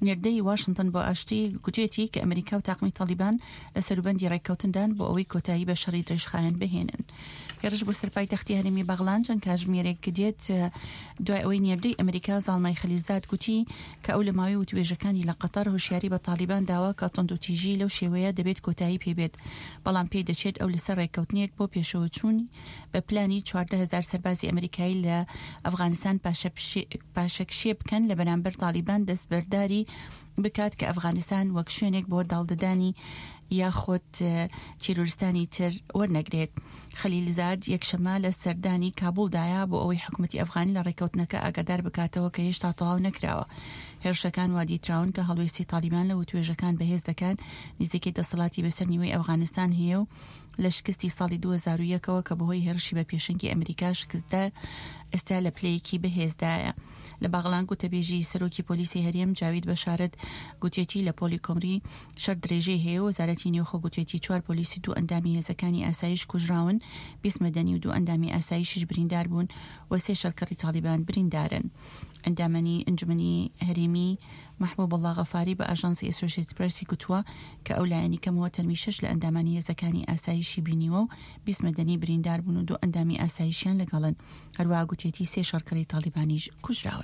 نێردەی واشنگتن بۆ ئاشتی گوتوێتی کە ئەمریکا و تاقمی تالیبان لە سەروبەندی ڕێککەوتندان بۆ ئەوەی کۆتایی بە شەڕی درێژخایەن بهێنن. هێرش بۆ سەرپایتەختی هەرێمی بەغڵان چەند کاتژمێرێک دێت دوای ئەوەی نێردەی ئەمریکا زاڵمای خەلیزاد گوتی کە ئەو لە ماوەی وتوێژەکانی لە قەتەر هۆشیاری بە تالیبان داوا کە تۆندوتیژی لەو شێوەیە دەبێت کۆتایی پێبێت، بەڵام پێی دەچێت ئەو لەسەر ڕێککەوتنیەک بۆ پێشەوە چوون بە پلانی 14,000 سەربازی ئەمریکایی لە ئەفغانستان پاشەکشێ بکەن لە بەرامبەر تالیبان دەستبەرداری بکات کە ئەفغانستان وەک شوێنێک بۆ داڵدەدانی یاخۆت تیرۆریستانی تر وەرنەگرێت. خەلیلزاد یەکشەمە لە سەردانی کابوڵدایە بۆ ئەوەی حکوومەتی ئەفغانی لە ڕێککەوتنەکە ئاگادار بکاتەوە کە هێشتا تەواو نەکراوە. هێرشەکان وا دیتراون کە هەڵوێستی تالیبان لە وتوێژەکان بەهێز دەکات نزیکەی دەسەڵاتی بەسەر نیوەی ئەفغانستان هەیە و لە شکستی ساڵی 2001ەوە کە بەهۆی هێرشی بە پێشنگی ئەمریکا شکستدار ئێستا لە پلەیەکی بەهێزدایە. لە باغڵان گوتەبێژی سەرۆکی پۆلیسی هەرێم جاوید بەشارەت گوتێتی لە پۆلی کۆمری شەر درێژەی هەیە و وەزارەتی نێوخۆ گوتێتی 4 پۆلیسی 2 ئەندامی هێزەکانی ئاسایش کوژراون، 20 مەدەنی و 2 ئەندامی ئاسایشیش بریندار بوون و 3 شەڕکەڕی تالیبان بریندارن. ئەندامەنی ئەنجومەنی هەرێمی محبوب الله غەفاری بە ئاژانسی ئەسۆشیێتد پرێسی گوتووە کە ئەو لایەنی کەمەوە تەنمی 6 لە ئەندامانی هێزەکانی ئاسایشی بینیوە و 20 مەدەنی بریندار بوون و 2 ئەندامی ئاسایشیان لەگەڵن. هەروەها گوتێتی 3 شەڕکەڕی تالیبانیش کوژراون.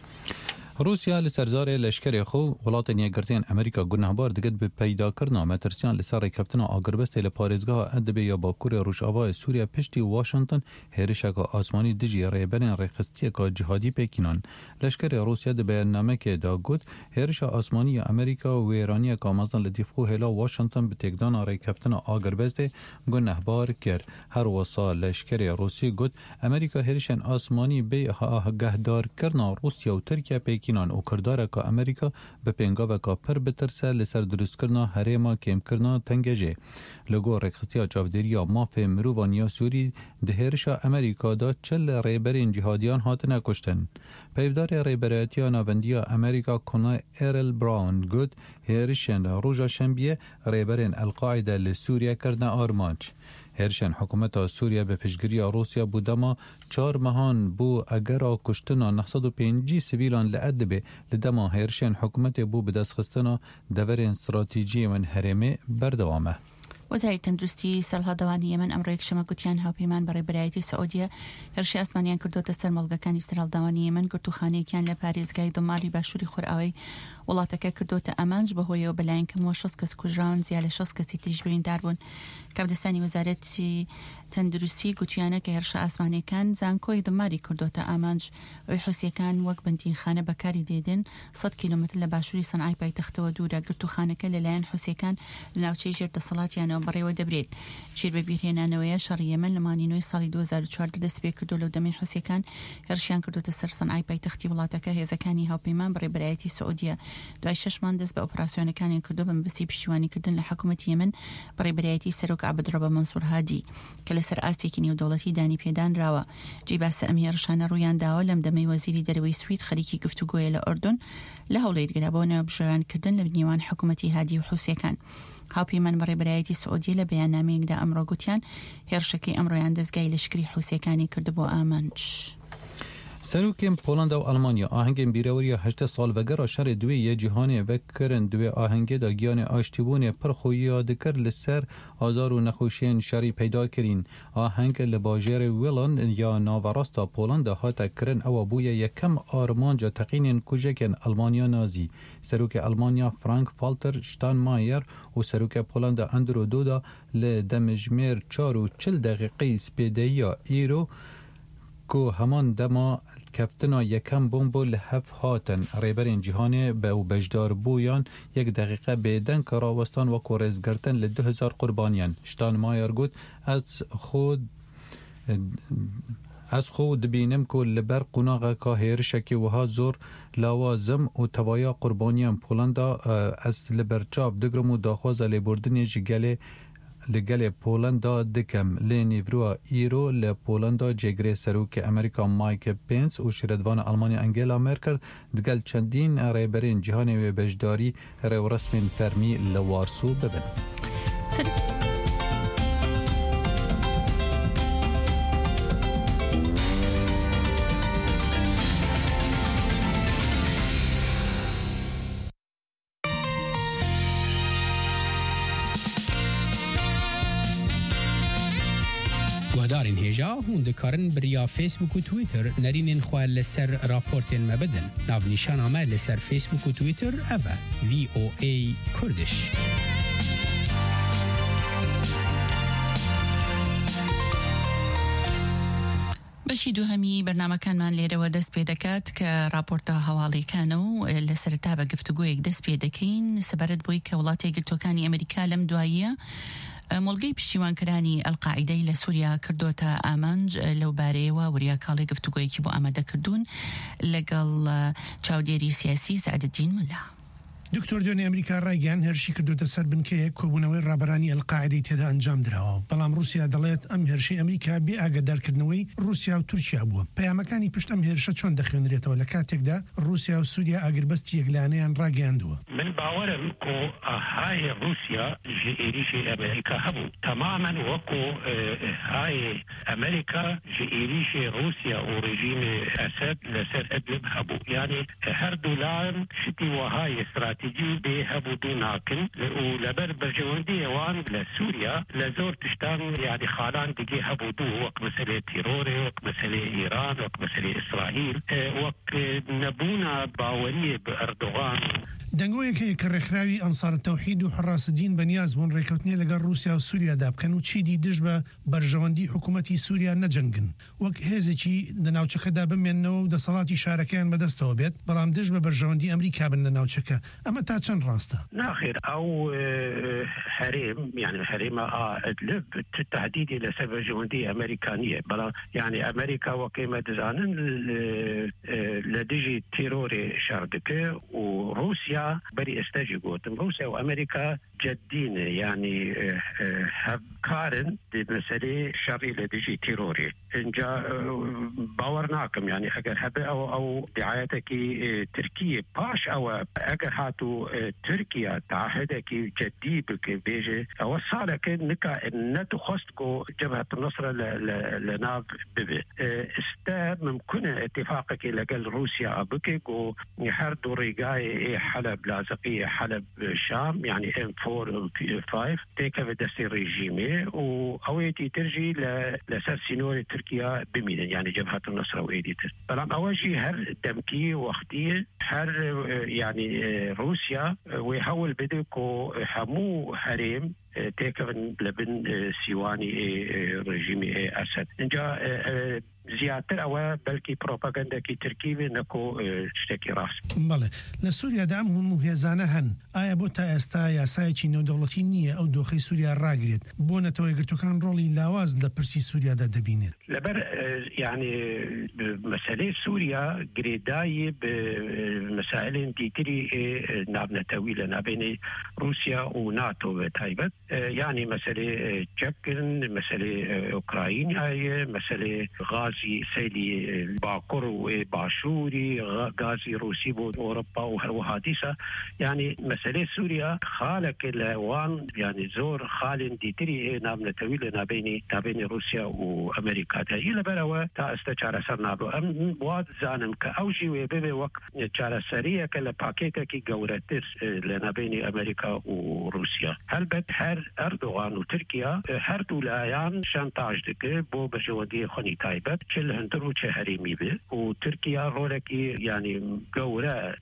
روسیا لسرزار لشکری خو ولاتن یگرتین امریکا گناهبار دگت به پیدا کردن مترسیان لسر ریکفتن آگربست لپارێزگاه ادبی یا باکور روشاوا سوریه پشتی واشنگتن هێرشێکا آسمانی دژی ڕێبەرین ڕێخستیەکا جهادی پێکینان. لشکری روسیا د بەیاننامەیەکێ دا گوت هێرشە ئاسمانی ئەمریکا و وێرانیەکا مەزن لە دیفخۆ هێلا واشنگتن بە تێکدانا ڕێککەوتنە ئاگربەستێ گونەهبار کرد. هەروەسا لشکری روسی گوت ئەمریکا هێرشێن ئاسمانی بێ ئاگەهدارکردنا روسیا و ترکیە پێکینان و کردارەکە ئەمریکا بە پێنگاوەکە پڕ بترسە لەسەر دروستکردنا هەرێما کێمکردنا تەنگەژێ. لەگۆ ڕێکخستیا چاودێرییا مافێ مرۆڤانیا سووری د هێرشە ئەمریکادا چل ڕێبەرین جیهادیان هاتنە کوشتن. پەیوەدارê rêberetiya navendiya Amerîka Conor Errol Brown got hêrişên roja şembiyê rêberên El-Qaîde li Sûriye kirine armanc. هێرشên حکوومەتا سووریا بە پشتگیریya روسیا بوو dema 4 mehan bû egera kuştina 905 sivîlan li Idlibê li dema hêrişên حکوومەtê bû bi destxistina deverên stratîjiyên herêmê berdewam e. وەزارەتی تەندروستی سەرهەڵداوانی یەمەن ئەمڕۆ یەکشەمە گوتیان هاوپەیمان بە ڕێبەرایەتی سەعودیە هێرشی ئاسمانیان کردوتە سەر مەڵگەکانی سەرهەڵداوانی یەمەن گرتوخانەیەکیان لە پارێزگای دڵماری باشووری خۆرئاوی وڵاتەکە کردوتە ئەمانج بەهۆیەوە بەلایەن کەمەوە 6 کەس کوژراون زیاد لە 6 کەسی تریش بریندار بوون. کاپدەستانی وەزارەتی تەندروستی گوتیانە کە هێرشە ئاسمانیەکان زانکۆی دڵماری کردوتە ئامانج ئەوی حوسیەکان وەک بنتینخانە بەکاری دێدن 100 کیلومتر لە باشووری سەنعای پایتەختەوە دوورە. گرتوخانەکە لەلایەن حوسیەکان لە ناوچەی ژێردەسەڵاتیانەوە بەڕێوە دەبرێت. ژیر بە بیرهێنانەوەیە شەڕی یەمەن لە مانینۆی ساڵی 2014 دەست پێ کردو لەو دەمەی حوسیەکان هێرشیان کردوتە سەر سەنعای پایتەختی وڵاتەکە. هێزەکانی هاوپەیمان بە ڕێبەرایەتی سەعودیە دوای 6 مانگ دەست بە ئۆپراسیۆنەکانیان کردو بە مەبەستی پشتیوانیکردن لە حکوومەتی یەمەن بە ڕێبەرایەتی سەرۆک عەبدڕەبە مەنسوور هادی کە لەسەر ئاستێکی نێودەوڵەتی دانی پێدانراوە. جێی باسە ئەم هێرشانە ڕوویان داوە لەم دەمەی وەزیری دەرەوەی سوید خەریکی گفتوگۆیە لە ئوردون لە هەوڵەیەکگرابەوە بژێوانکردن لە نێوان حکوومەتی هادی و حوسیەکان. هاوپەیمان بە ڕێبەرایەتی سعودی لە بەیاننامەیەکدا ئەمڕۆ گوتیان هێرشەکەی ئەمڕۆیان دەستگای لەشکری حوسیەکانی کردبوو ئامانج. سەرۆکێن پۆلەندا و ئەڵمانیا ئاهەنگên bîreweriya 8 salvegera şerê duê yê cîhanê vekirin duê ahengê da giyanê aştîbûnê pir xwe dikir li ser azar û nexweşiyên şerî peyda kirîn. Aheng li bajêrê Wilan ya naverasta Polanda hate kirin ewa bûye yekem armanca teqînên kujekên Almanya nazî. Serokê Almanya Frank-Walter Steinmeier û serokê Polanda Andrew Duda li demijmêr 40 deqîqeyî spêdeyiya îro کو همان دما کفتنا یکم بمبو لحف هاتن ریبرین جهانی به او بجدار بویان 1 دقیقه بیدن که راوستان و کورز گرتن ل 2000 قربانیان. شتان مایر گوت از خود بینم که لبر قناغ که هیرشکی وها زور لوازم و توایا قربانیان پولندا از لبرچاف دگرم و داخواز لبردنی جگله لگل پولندا دکم لینیورو ایرو لپولندا جگری سروک امریکا مایک پنس و شردوان آلمانی انگلا مرکل دگل چندین ریبرین جهانی و بجداری رو رسمین فرمی لوارسو ببن. دارین هجا هون دکارن بریا فیسبوک و تویتر نرینین خواه لسر راپورتین مبدن ناو نشان آمه لسر فیسبوک و تویتر اوه VOA کردش. بەشی دووهەمی بەرنامەکانمان لێرەوە دەست پێ دەکات کە راپۆرتە هەواڵیەکانە و لەسەرتا بە گفتوگۆیەک دەست پێ دەکەین سەبارەت بۆی کە وڵاتی یەکگرتووەکانی ئەمریکا لەم دواییە مۆڵگەی پشتیوانکەرانی ئەلقاعیدەی لە سووریا کردوتە ئامانج لەو بارەیەوە وریاکاڵی گفتوگۆیەکی بۆ ئامادەکردوون لەگەڵ چاودێری سیاسی سعدەدین مولا. دکتۆر دوێنێ ئەمریکا ڕایگەیان هێرشی کردوتە سەر بنکەیەک کۆبوونەوەی ڕابەرانی ئەلقاعیدەی تێدا ئەنجام درراوە بەڵام رووسیا دەڵێت ئەم هێرشی ئەمریکا بێ ئاگادارکردنەوەی رووسیا و تورکیا بووە. پەیامەکانی پشت ئەم هێرشە چۆن دەخوێنرێتەوە لە کاتێکدا رووسیا و سووریا ئاگربەستی یەکلانەیان ڕاگەیاندووە؟ من باوەرم کۆ ئاهای رووسیا ژ ئێریشی ئەمریکا هەبوو تەمامەن وەکو های ئەمریکا ژ ئێریشی رووسیا و ڕێژیمی ئەسەد لەسەر ئەدلب هەبوو یعنی هەردوو لایەن شتی وەهای استراتیجی بێ هەبوو دوو ناکن و لەبەر بەرژەوەندی ئەوان لە سووریا لە زۆر تشتان یعنی خاڵان دیگە هەبوو دوو وەک مەسەلەی تیرۆرێ وەک مەسەلەی ئیران وەک مەسەلەی ئیسرائیل وەک نەبوونە باوەریە بە ئەردۆغان دەنگۆیەکەیە کە ڕێکخراوی ئەنسار تەوحید و حڕاستدین بەنیاز بوون ڕێکەوتنێ لەگەڵ رووسیا و سووریادا بکەن و چیدی دژ بە بەرژەوەندی حکوومەتی سووریا نەجەنگن وەک هێزێکی لە ناوچەکەدا بمێننەوە و دەسەڵاتی شارەکەیان بەدەستەوە بێت بەڵام دژ بە بەرژەوەندی ئەمریکا بن لە ناوچەکە ئەمە تا چەند ڕاستە؟ ناخێر ئەو هەرێم یعنی هەرێمە ئەدلب تهدیدی لەسەر بەرژەوەندی ئەمریکا نییە بەڵام یعنی ئەمریکا وەکێمە دەزانن لە دژی تیرۆرێ شار دەکە و رووسیا بەری ئێستاژی گوتم رووسیا و ئەمریکا جدين يعني هبكارن بمسألة شرعي لديجي تيروري انجا باورناكم يعني اگر هبه او دعايتك تركيا باش او اگر هاتو تركيا تعهدك جدي بك بيجي او صارك نكا نتو خستكو جبهة النصر لناف ببي استا ممكن اتفاقك لقل روسيا بكك ويحردو ريقاي حلب لازقية حلب شام يعني M4 5 تيكا دستي ريجيمي وأويتي ترجي لسر سينوري تركيا بميدن يعني جبهة النصر وإيديتر بلام أواجي هر دمكي وقتي هر يعني روسيا ويحاول بدكو همو هريم تيكا لبن سيواني ريجيمي أسد انجا زیاتر ئەوە بەلکی پرۆپاگەندێکی ترکیوی نەکۆ شتێکی ڕاست. بەڵێ لە سووریا ئەم هەموو هێزانە هەن ئایا بۆ تا ئێستا یاسایەکی نێودەوڵەتی نییە ئەو دۆخەی سووریا ڕاگرێت بۆ نەتەوە یەکگرتووەکان ڕۆڵی لاواز لە پرسی سووریادا دەبینێت لەبەر یعنی مەسەلەی سووریا گرێدایی بمەسائلên دیتری نابنەتەوی لە نابێنەی رووسیا و ناتۆ بە تایبەت یعنی مەسەلەی چەکردن مەسەلەی ئوکراینایە مەسەلەی غازی سيلي باكر وباشوري غازي روسي بود أوروبا وهاديسة يعني مسألة سوريا خالك الوان يعني زور خال ديتري نام نتويل نابيني روسيا وأمريكا إلى بلوا تا استشارة سرنابو أم واد زانم كأوجي ويبي وقت استشارة سرية كلا باكيتا كي جورتر لنابيني أمريكا وروسيا هل بد هر أردوغان وتركيا هر دولايان شانتاج دكي بو بجودي خوني تايبت چل هندر و چه هریمی به و ترکیه رولکی یعنی گوره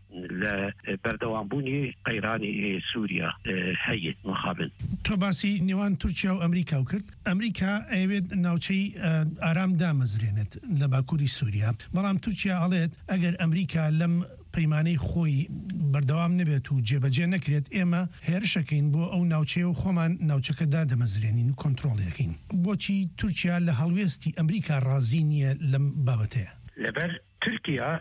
لبردوانبونی قیرانی سوریا هیئت مخابن تو باسی نێوان تورکیا و ئەمریکا و کرد ئەمریکا ئەوێت ناوچەی ئارام دامەزرێنێت لە باکووری سووریا بەڵام تورکیا ئەڵێت ئەگەر ئەمریکا لەم پەیمانەی خۆی بەردەوام نبێت و جێبەجێ نەکرێت ئێمە هێرشەکەین بۆ ئەو ناوچەیە و خۆمان ناوچەکەدا دەمەزرێنین و کۆنتڕۆڵەکەین بۆچی تورکیا لە هەڵوێستی ئەمریکا ڕازی نییە لەم بابەتەیە لەبەر تورکیا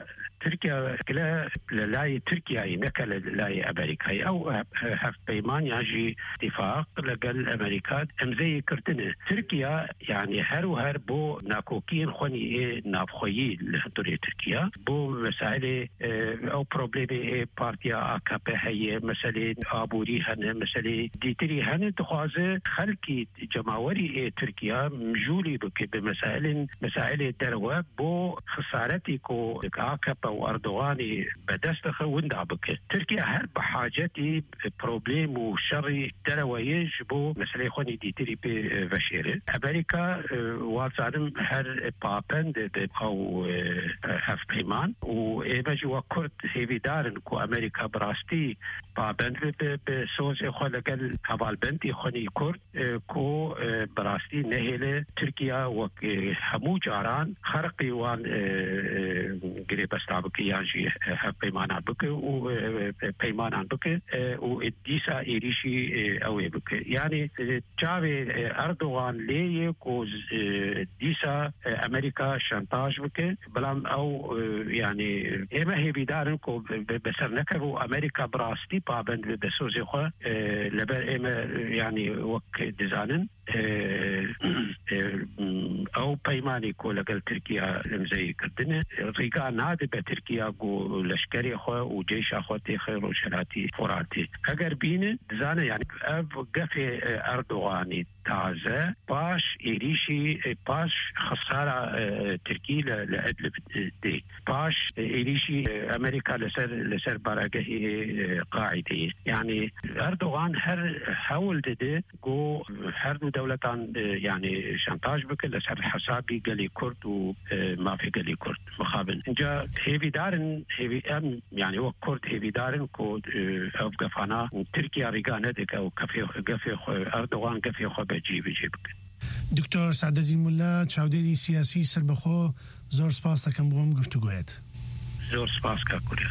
كلا لاي تركيا نكا لاي أمريكا أو هف بيمان يجي اتفاق لقل أمريكا أمزي كرتنة تركيا يعني هر بو ناكوكين خوني نافخوي لهدوري تركيا بو مسألة أو بروبليمي بارتيا AKP هي مسألة آبوري هن مسألة ديتري هن تخوازه خلقي جماوري تركيا مجولي بك بمسائل دروا بو خسارتي كو AKP وأردوغاني بدست وندا بك تركيا هر بحاجتي بروبليم وشري درويج بو مسألة خوني دي تري بشيرة أمريكا وارزانم هر بابند أو هف قيمان وإيماجي وكرد هيفي دارن كو أمريكا براستي بابند بسوز خلقل هبال بنتي خوني كرد كو براستي نهيله تركيا وهمو جاران خرقي وان قريب استعبكي يانجي بيمان بك وبيمان بك وديسا إيريشي أوي بك يعني جاوي أردوغان ليك وديسا أمريكا شانتاج بك بلام أو يعني إما هي بدارن كو بسر نكرو أمريكا براستي بابند بسوزي خو لبر إما يعني وك ديزانن أو بيماني كو لقل تركيا لمزي كردنه ريقا نادي بتركيا قو لشكري خو وجيش أخو تيخير وشلاتي فراتي أقر بينه دزانه يعني أب قفي أردوغاني تازه باش إيريشي باش خسارة تركي لأدلب دي باش إيريشي أمريكا لسر باراقه قاعدة يعني أردوغان هر حول دي قو هر دولتان يعني شانتاج بك لسر حسابي قلي كرد وما في قلي كرد مخابن جا هيفي دارن هيفي أم يعني هو كرد هيفي دارن كو أفقا فانا تركيا ريقانه ديك أو قفي أردوغان قفي خو بجيبك دكتور سعدالدین ملا چاودێری سیاسی سربەخۆ زۆر سپاس دەکەم بۆم گفتوگویت. زۆر سپاس کاکوریا.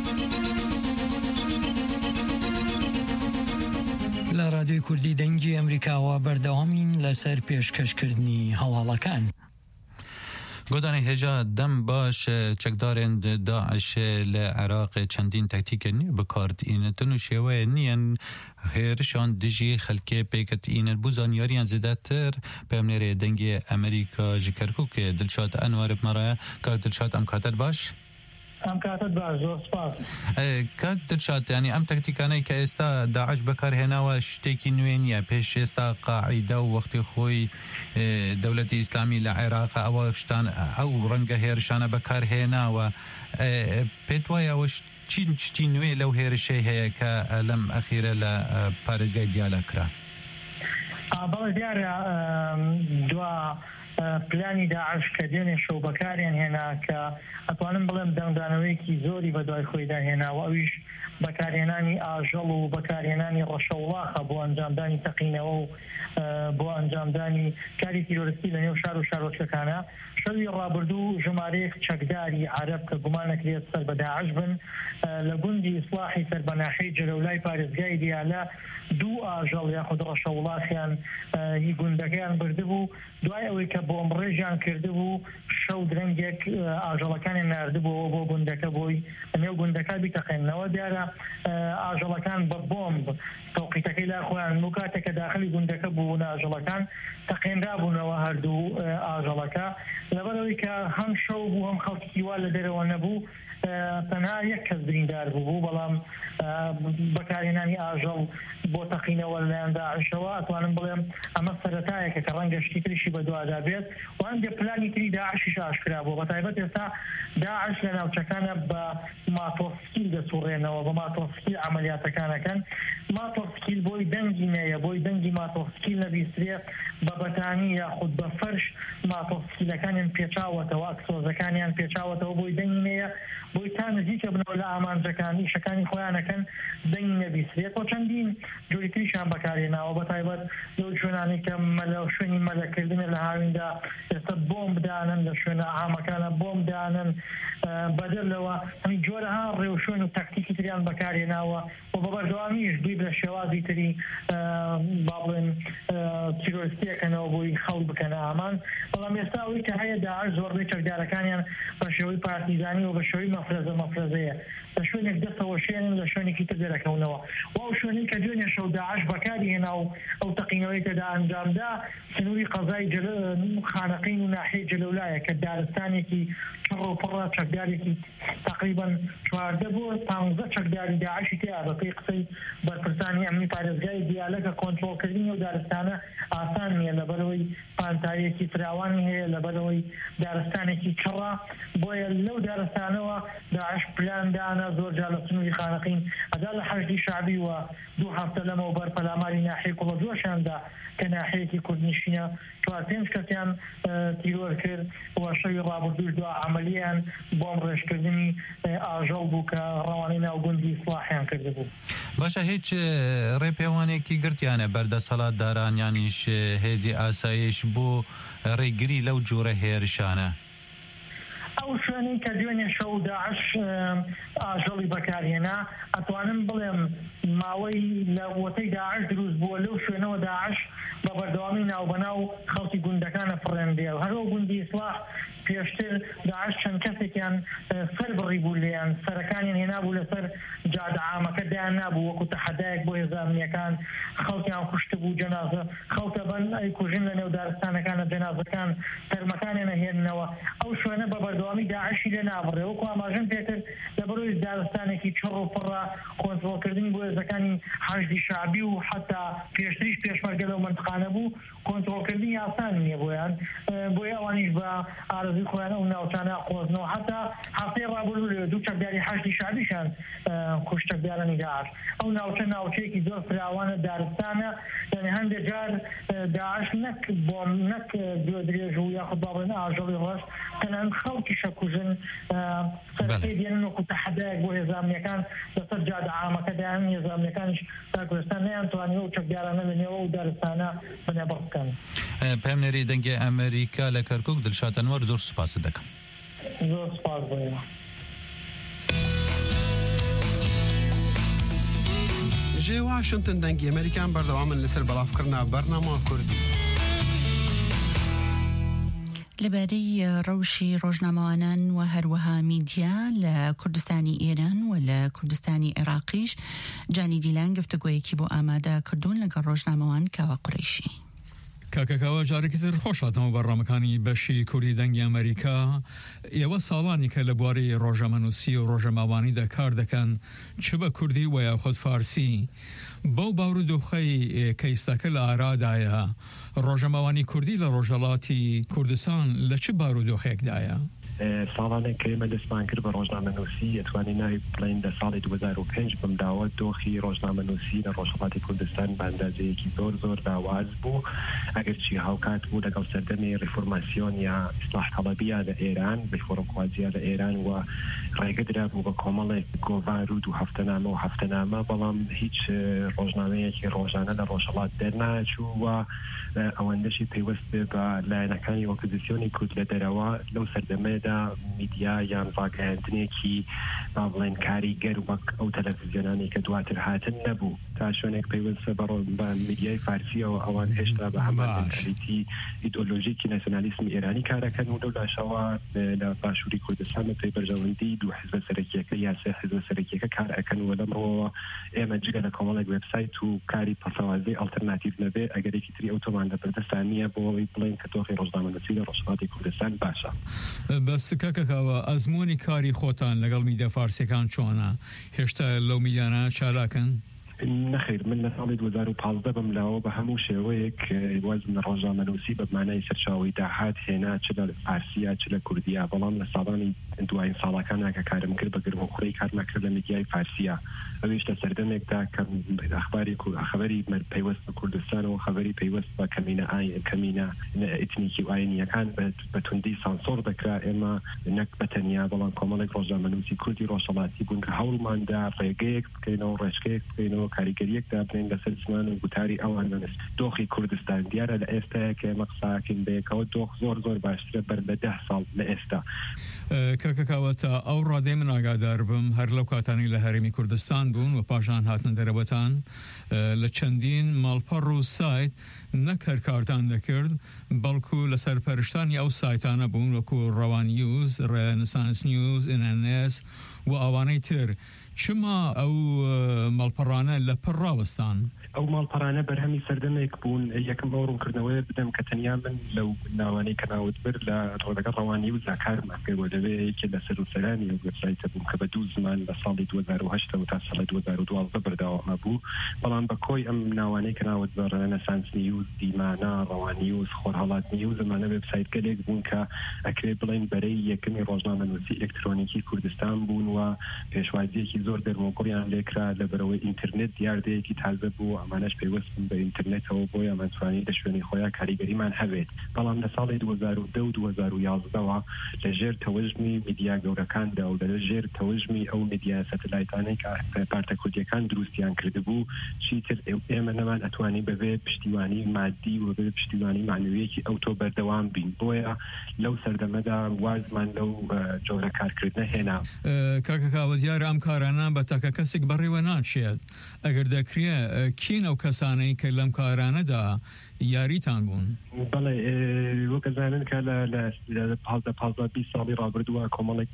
لە رادیۆی کوردی دەنگی ئەمریکاوە بەردەوامین لەسەر پێشکەشکردنی هەواڵەکان. گودانی هجا دم باش چکدارند داعش لعراق چندین تکتیک نی بکارد این تنو شوه نین هرشان دجی خلکه پیکت این بوزانیاریان زدتر پیامنیر دنگی امریکا جکرکو که دلشاد انوار بمراه که دلشاد امکاتر باش؟ امکانات باش زۆر سپاس. کاک دلشاد يعني ام تكتيكاني كاستا داعش بكار هنا وشتيكي نوين يا بيش استا قاعده وقت خوي دولة اسلامي لعراق او شتان او رنگه هيرشانه بكار هنا و بيتوايا وش تشتي نوي لو هيرشي هي كلم اخيره ل باريزغاي ديالكرا بەڵێ دیارە دوا پلانی داعش کە دێنێ شەو بەکاریان هێنا کە ئەتوانم بڵێم دەنگدانەوەیەکی زۆری بەدوای خۆیدا هێناوە ئەویش بەکارهێنانی ئاژەڵ و بەکارهێنانی ڕەشەوڵاخە بۆ ئەنجامدانی تەقینەوە و بۆ ئەنجامدانی کاری تیرۆریستی لە نێو شار و شارۆچکەکانە شەوی ڕابردوو ژمارەیەک چەکداری عەرەب کە گومانەکرێت سەر بە داعش بن لە گوندی ئیسلاحی سەربەناحەی جەلەولای پارێزگای دیالە دوو ئاژەڵ یاخود ڕەشەوڵاخیان هی گوندەکەیان بردبوو دوای ئەوەی کە بۆم ڕێژیان کردبوو شەو درەنگێک ئاژەڵەکانیان ناردبووەوە بۆ گوندەکە بۆی لەنێو گوندەکە بیتەقێنەوە دیارە ئاژەڵەکان بە بۆمب تەوقیتەکەی لا خۆیان بوو کاتێک کە داخلی گوندەکە بوون ئاژەڵەکان تەقێنرابوونەوە هەردوو ئاژەڵەکە لەبەرەوەی کە هەم شەو بوو هەم خەڵکی وا لە دەرەوە نەبوو تەنها یەک کەس بریندار بوو بەڵام بەکارهێنانی ئاژەڵ بۆ تەقینەوە لەلایەن داعشەوە ئەتوانم بڵێم ئەمە سەرەتایەکە کە ڕەنگە شتی تریشی بەدوادا بێت و هەندێک پلانی تری داعشیش ئاشکرا بوو بەتایبەت ئێستا داعش لە ناوچەکانە بە ماتۆسکیل دەسوڕێنەوە بە ماتۆسکیل عەمەلیاتەکانەکەن ماتۆسکیل بۆی دەنگی نەیە بۆی دەنگی ماتۆسکیل نەبیسترێ بە بەتانی یاخود بە فەرش ماتۆسکیلەکانیان پێچاوەتەوە ئەکسۆزەکانیان پێچاوەتەوە بۆی دەنگی نەیە بۆی تا نزیکە بنەوە لە ئامانجەکانی شەکانی خۆیانەکەن دەنگی نەبیسترێت بۆ چەندین جۆری تریشیان بەکارهێناوە بەتایبەت لەو شوێنانی کە شوێنی مەلەکردنە لە هاویندا ئێستا بۆمب دانن لە شوێنە عامەکانە بۆمب دانن بەدەرلەوە هەمی جۆرەها ڕێوشوێن و تەکتیکی تریان بەکارهێناوە و بە بەردەوامیش دوی لە شێوازی تری با بڵێن تیرۆریستیەکەنەوە بۆی خەڵک بکەنە ئامان بەڵام ئێستا ئەوەی کە هەیە داعش زۆربەی چەکدارەکانیان بە شێوەی پارتیزانی و بە شێوەی مەفرەزەیە لە شوێنێک دەستەوە شێنن لە شوێنێکی تر دەرەکەونەوە و ئەو شوێنەی کە دوێنێ شەو داعش بەکاری هێنا و ئەو تەقینەوەی کەدا ئەنجامدا سنووری قەزای خانەقین و ناحیەی جەلەولایە کە دارستانێکی چڕ چڕۆپڕە چەکدارێکی تقریبا 14 بۆ 15 چەکداری داعشی تیا بەپێی قسەی بەرپرسانی ئەمنی پارێزگای دیالەکە کۆنتڕۆلکردنی و دارستانە ئاسان نییە لەبەرەوەی پانتایەکی فراوانی هەیە لەبەرەوەی دارستانێکی چڕە بۆیە لەو دارستانەوە داعش پلاندانە زۆر جا لە سنووری خانەقین ئەدا لە حەشدی شعبی و 2 هەفتە لەمەوە بەر پەلاماری ناحیە کوڵەجۆشاندا کە ناحەیەکی کوردنشینە 4-5 کەسیان تیرۆر کرد و شەوی ڕابردوش دو عملیان بۆم ڕێژکردنی ئاژەڵ بوو کە ڕەوانەی ناوگوندی ئیسلاحیان کرده بوو. باشە هیچ ڕێپێوانێکی گرتیانە بەردەسەڵاتدارانیانیش هێزی ئاسایش بۆ ڕێگری لەو جۆرە هێرشانە؟ ئەو شوێنەی کە دوێنێ شەو داعش ئاژەڵی بەکارهێنا ئەتوانم بڵێم ماوەی لە وەتەی داعش دروست بووە لەو شوێنەوە داعش بە بەردەوامی ناوبەناو خەڵکی گوندەکانە فڕێندێ و هەرەوە گوندی ئیسلاح پێشتر داعش چەند کەسێکیان سەر بڕی بوو لێیان سەرەکانیان هێنابوو لەسەر جادە عامەکە دایان نابوو وەکو تەحەدایەک بۆ هێزە ئەمنیەکان خەڵکیان کوشت بوو جەنازە خەڵکە بەن ئەی کوژن لە نێو دارستانەکانە جەنازەکان تەرمەکانیانە هێننەوە ئەو شوێنە بە بەردەوامی داعشی لێ نابڕێ وەکو ئاماژەم پێکرد لەبەرەوەی دارستانێکی چڕ و پڕە کۆنتڕۆلکردنی بۆ هێزەکانی حەشدی شعبی و حتا پێشتریش پێشمەرگە لەو منتقانە بوو کۆنتڕۆلکردنی ئاسان نییە بۆیان بۆیە ئەوانیش بە ئارزوی خۆیان ئەو ناوچانە قۆزنەوە حتا هەفتەی ڕابردوو 2 چەکداری حەشدی شعبیشان کوشتەکدارانی داعش ئەو ناوچە ناوچەیەکی زۆر فراوانە دارستانە یعنی هەندێک جار داعش نەک بۆم نەک گوێ درێژ و یاخود باڵێن ئاژەڵی ڕەش تەنانەت خەڵکی شەکوژن سەرەکەی دێنن وەکو تەحەدایەک بۆ هێزانیەکان لەسەر جادە عامەکەدایان هێزانیەکانیش تا کوردستان نەیانتوانیوە و چەکدارانە لە نێوە و دارستانە بەنێبڕ بکەن. پێمنێری دەنگی ئەمریکا لە کەرکووک دڵشاد ئەنوەر زۆر سوپاس دەکەم. زۆر سوپاس بۆیە. ژێ واشنتن دەنگی ئەمریکان بەردەوامن لەسەر بەڵافکردنا بەرنامە کوردی. لەبارەی ڕەوشی ڕۆژنامەوانان و هەروەها میدیا لە کوردستانی ئێران و لە کوردستانی عێراقیش جانی دیلان گفتگۆیەکی بۆ ئامادە کردوون لەگەڵ ڕۆژنامەوان کاوە قوڕیشی. کاکەکەوە جارێکی تر خۆشاتەوە بەڕامەکانی بەشی کوردی دەنگی ئەمریکا ئێوە ساڵانی کە لە بواری ڕۆژەمەنووسی و ڕۆژەماوانیدا کار دەکەن چ بە کوردی و یاخود فارسی بەو باورودۆخەی کە ئێستاکە لە ئارادایە ڕۆژەماوانی کوردی لە ڕۆژهەڵاتی کوردستان لە چ باورودۆخەیەکدایە؟ ساڵانێک کە ئێمە دەستمان کرد بە ڕۆژنامەنووسی ئەتوانی ناوی بڵین لە ساڵی 2005 بمداوە دۆخی ڕۆژنامەنووسی لە ڕۆژهەڵاتی کوردستان بە ئەندازەیەکی زۆر داواز بوو ئەگەر چی هاوکات بوو لەگەڵ سەردەمی ڕیفۆرماسیۆن یا ئیسلاح تەڵەبیە لە ئێران ڕیفۆرمخوازیە لە ئێران و ڕێگەدرا بوو بە کۆمەڵێک گۆڤارود و هەفتەنامە و هەفتەنامە بەڵام هیچ ڕۆژنامەیەکی ڕۆژانە لە ڕۆژهەڵات دەرناچوو و ئەوەندەشی پەیوەست بە لایەنەکانی ئۆپۆزیسیۆنی کورد لە دەرەوە لەو سەردەمەدا میدیا یان ڕاگەیاندنێکی با بڵێن کاریگەر وەک ئەو تەلەڤیزیۆنانی کە دواتر هاتن نەبوو تا شوێنێک پەیوەستە بە میدیای فارسیەوە ئەوان هێشتا بە هەمان مێنتالیتی ئیدئۆلۆژیکی ناسیۆنالیسمی ئێرانی کارەکەن و لەو لاشەوە لە باشووری کوردستان بە پێی بەرژەوەندی 2 حیزبە سەرەکیەکە یا 3 حیزبە سەرەکیەکە کار ئەکەن و لەمەوە ئێمە جگە لە کۆمەڵێک وێبسایت و کاری پەسەوازی ئالتەرناتیڤ نەبێ ئەگەرێکی تری ئەوتۆمان لە بەردەستان نییە بۆ ئەوەی بڵێن کە دۆخی ڕۆژنامەنووسی لە ڕۆژهەڵاتی کوردستان باشە. بەس کاکەکەوە ئەزمموی کاری خۆتان لەگەڵ میدیا فارسیەکان چۆنە؟ هێشتا لەو میدیانە چالاکەن؟ نەخیر من لە ساڵی 2015 بملاوە بە هەموو شێوەیەک وەزن ڕۆژنامەنووسی بە مانای سەرچاوی داهات هێنا چ لە فارسیە چ لە کوردیە بەڵام لە ساڵانی دوایین ساڵەکانە کە کارم کرد بە گرمەخوڕی کارمان کرد لە میدیای فارسیە ئەویش لە سەردەمێکدا کە خەبەری پەیوەست بە کوردستان و خەبەری پەیوەست بە کەمینە ئیتنیکی و ئاینیەکان بە توندی سانسۆر دەکرا ئێمە نەک بەتەنیا بەڵام کۆمەڵێک ڕۆژنامەنووسی کوردی ڕۆژهەڵاتی بوون کە هەوڵماندا ڕێگەیەک بکەینەوە ڕێچکەیەک بکەینەوە کاریگەریەکدا بنین لەسەر زمان و گوتاری ئەوان نەنس دۆخی کوردستان دیارە لە ئێستاە کە ئێمە قساکەین بەیەکەوە دۆخ زۆر باشترە بەر لە 10 ساڵ لە ئێستا. کاکەکەوە تا ئەو ڕادەی من ئاگادار بم هەر لەو کاتانی لە هەرێمی کوردستان بوون و پاشان هاتن دەرەوەتان لە چەندین ماڵپەڕ و سایت نەک هەر کارتان دەکرد بەڵکو لە سەرپەرشتانی ئەو سایتانە بوون وەکو ڕەوان نیوز، ڕێنسانس نیوز، NNS و ئەوانەی تر چما ئەو مەڵپەڕانە لە پڕاوەستان ئەو ماڵپەڕانە بەرهەمی سەردەمێک بوون یەکەم ئەو ڕوونکردنەوەی بدەم کە تەنیا من لەو ناوانەی کە ناوت بر لە ڕۆدەگە ڕەوانی و زاکارمان پێ بۆ دەبێت لە سەر و سەرانی ئەو وێبسایتە بووم کە بە 2 زمان لە ساڵی 2008 تا ساڵی 2012 بەردەوام بوو بەڵام بە کۆی ئەم ناوانەی کە ناوت بە رەنەسانس نیوز دیمانە ڕەوان نیوز خۆرهەڵات نیوز زمانە وێبسایت گەلێک بوون کە ئەکرێ بڵین بەرەی یەکەمی ڕۆژنامەنووسی ئێلکترۆنیکی کوردستان بوون و پێشوازیەکی زۆر دەرمۆگۆڕیان لێکرا لەبەرەوەی ئینترنێت دیاردەیەکی تازە بوو ئەمانەش پێوەست بە ئینترنێتەوە بۆی ئەمانتوانی لە شوێنی خۆیان کاریگەریمان هەبێت بەڵام لە ساڵی 2010 و 2011ەوە لە ژێر تەوەژمی میدیا گەورەکاندا و لە ژێر تەوەژمی ئەو میدیا سەتەلایتانەی کە پارتە کوردیەکان دروستیان کردبوو چیتر ئێمە نەمان ئەتوانی بەبێ پشتیوانی مادی و بەبێ پشتیوانی معنویەکی ئەو تۆ بەردەوام بین بۆیە لەو سەردەمەدا وازمان لەو جۆرە کارکردنە هێنا کاکە کاوە دیارە ئەم کارانە بە تاکە کەسێک بەڕێوە ناچێت ئەگەر دەکرێ کین ئەو کەسانەی کە لەم کارانەدا یاریتان بوون بەڵێ وەکەزانن کە لە 15 ساڵی ڕابردووە کۆمەڵێک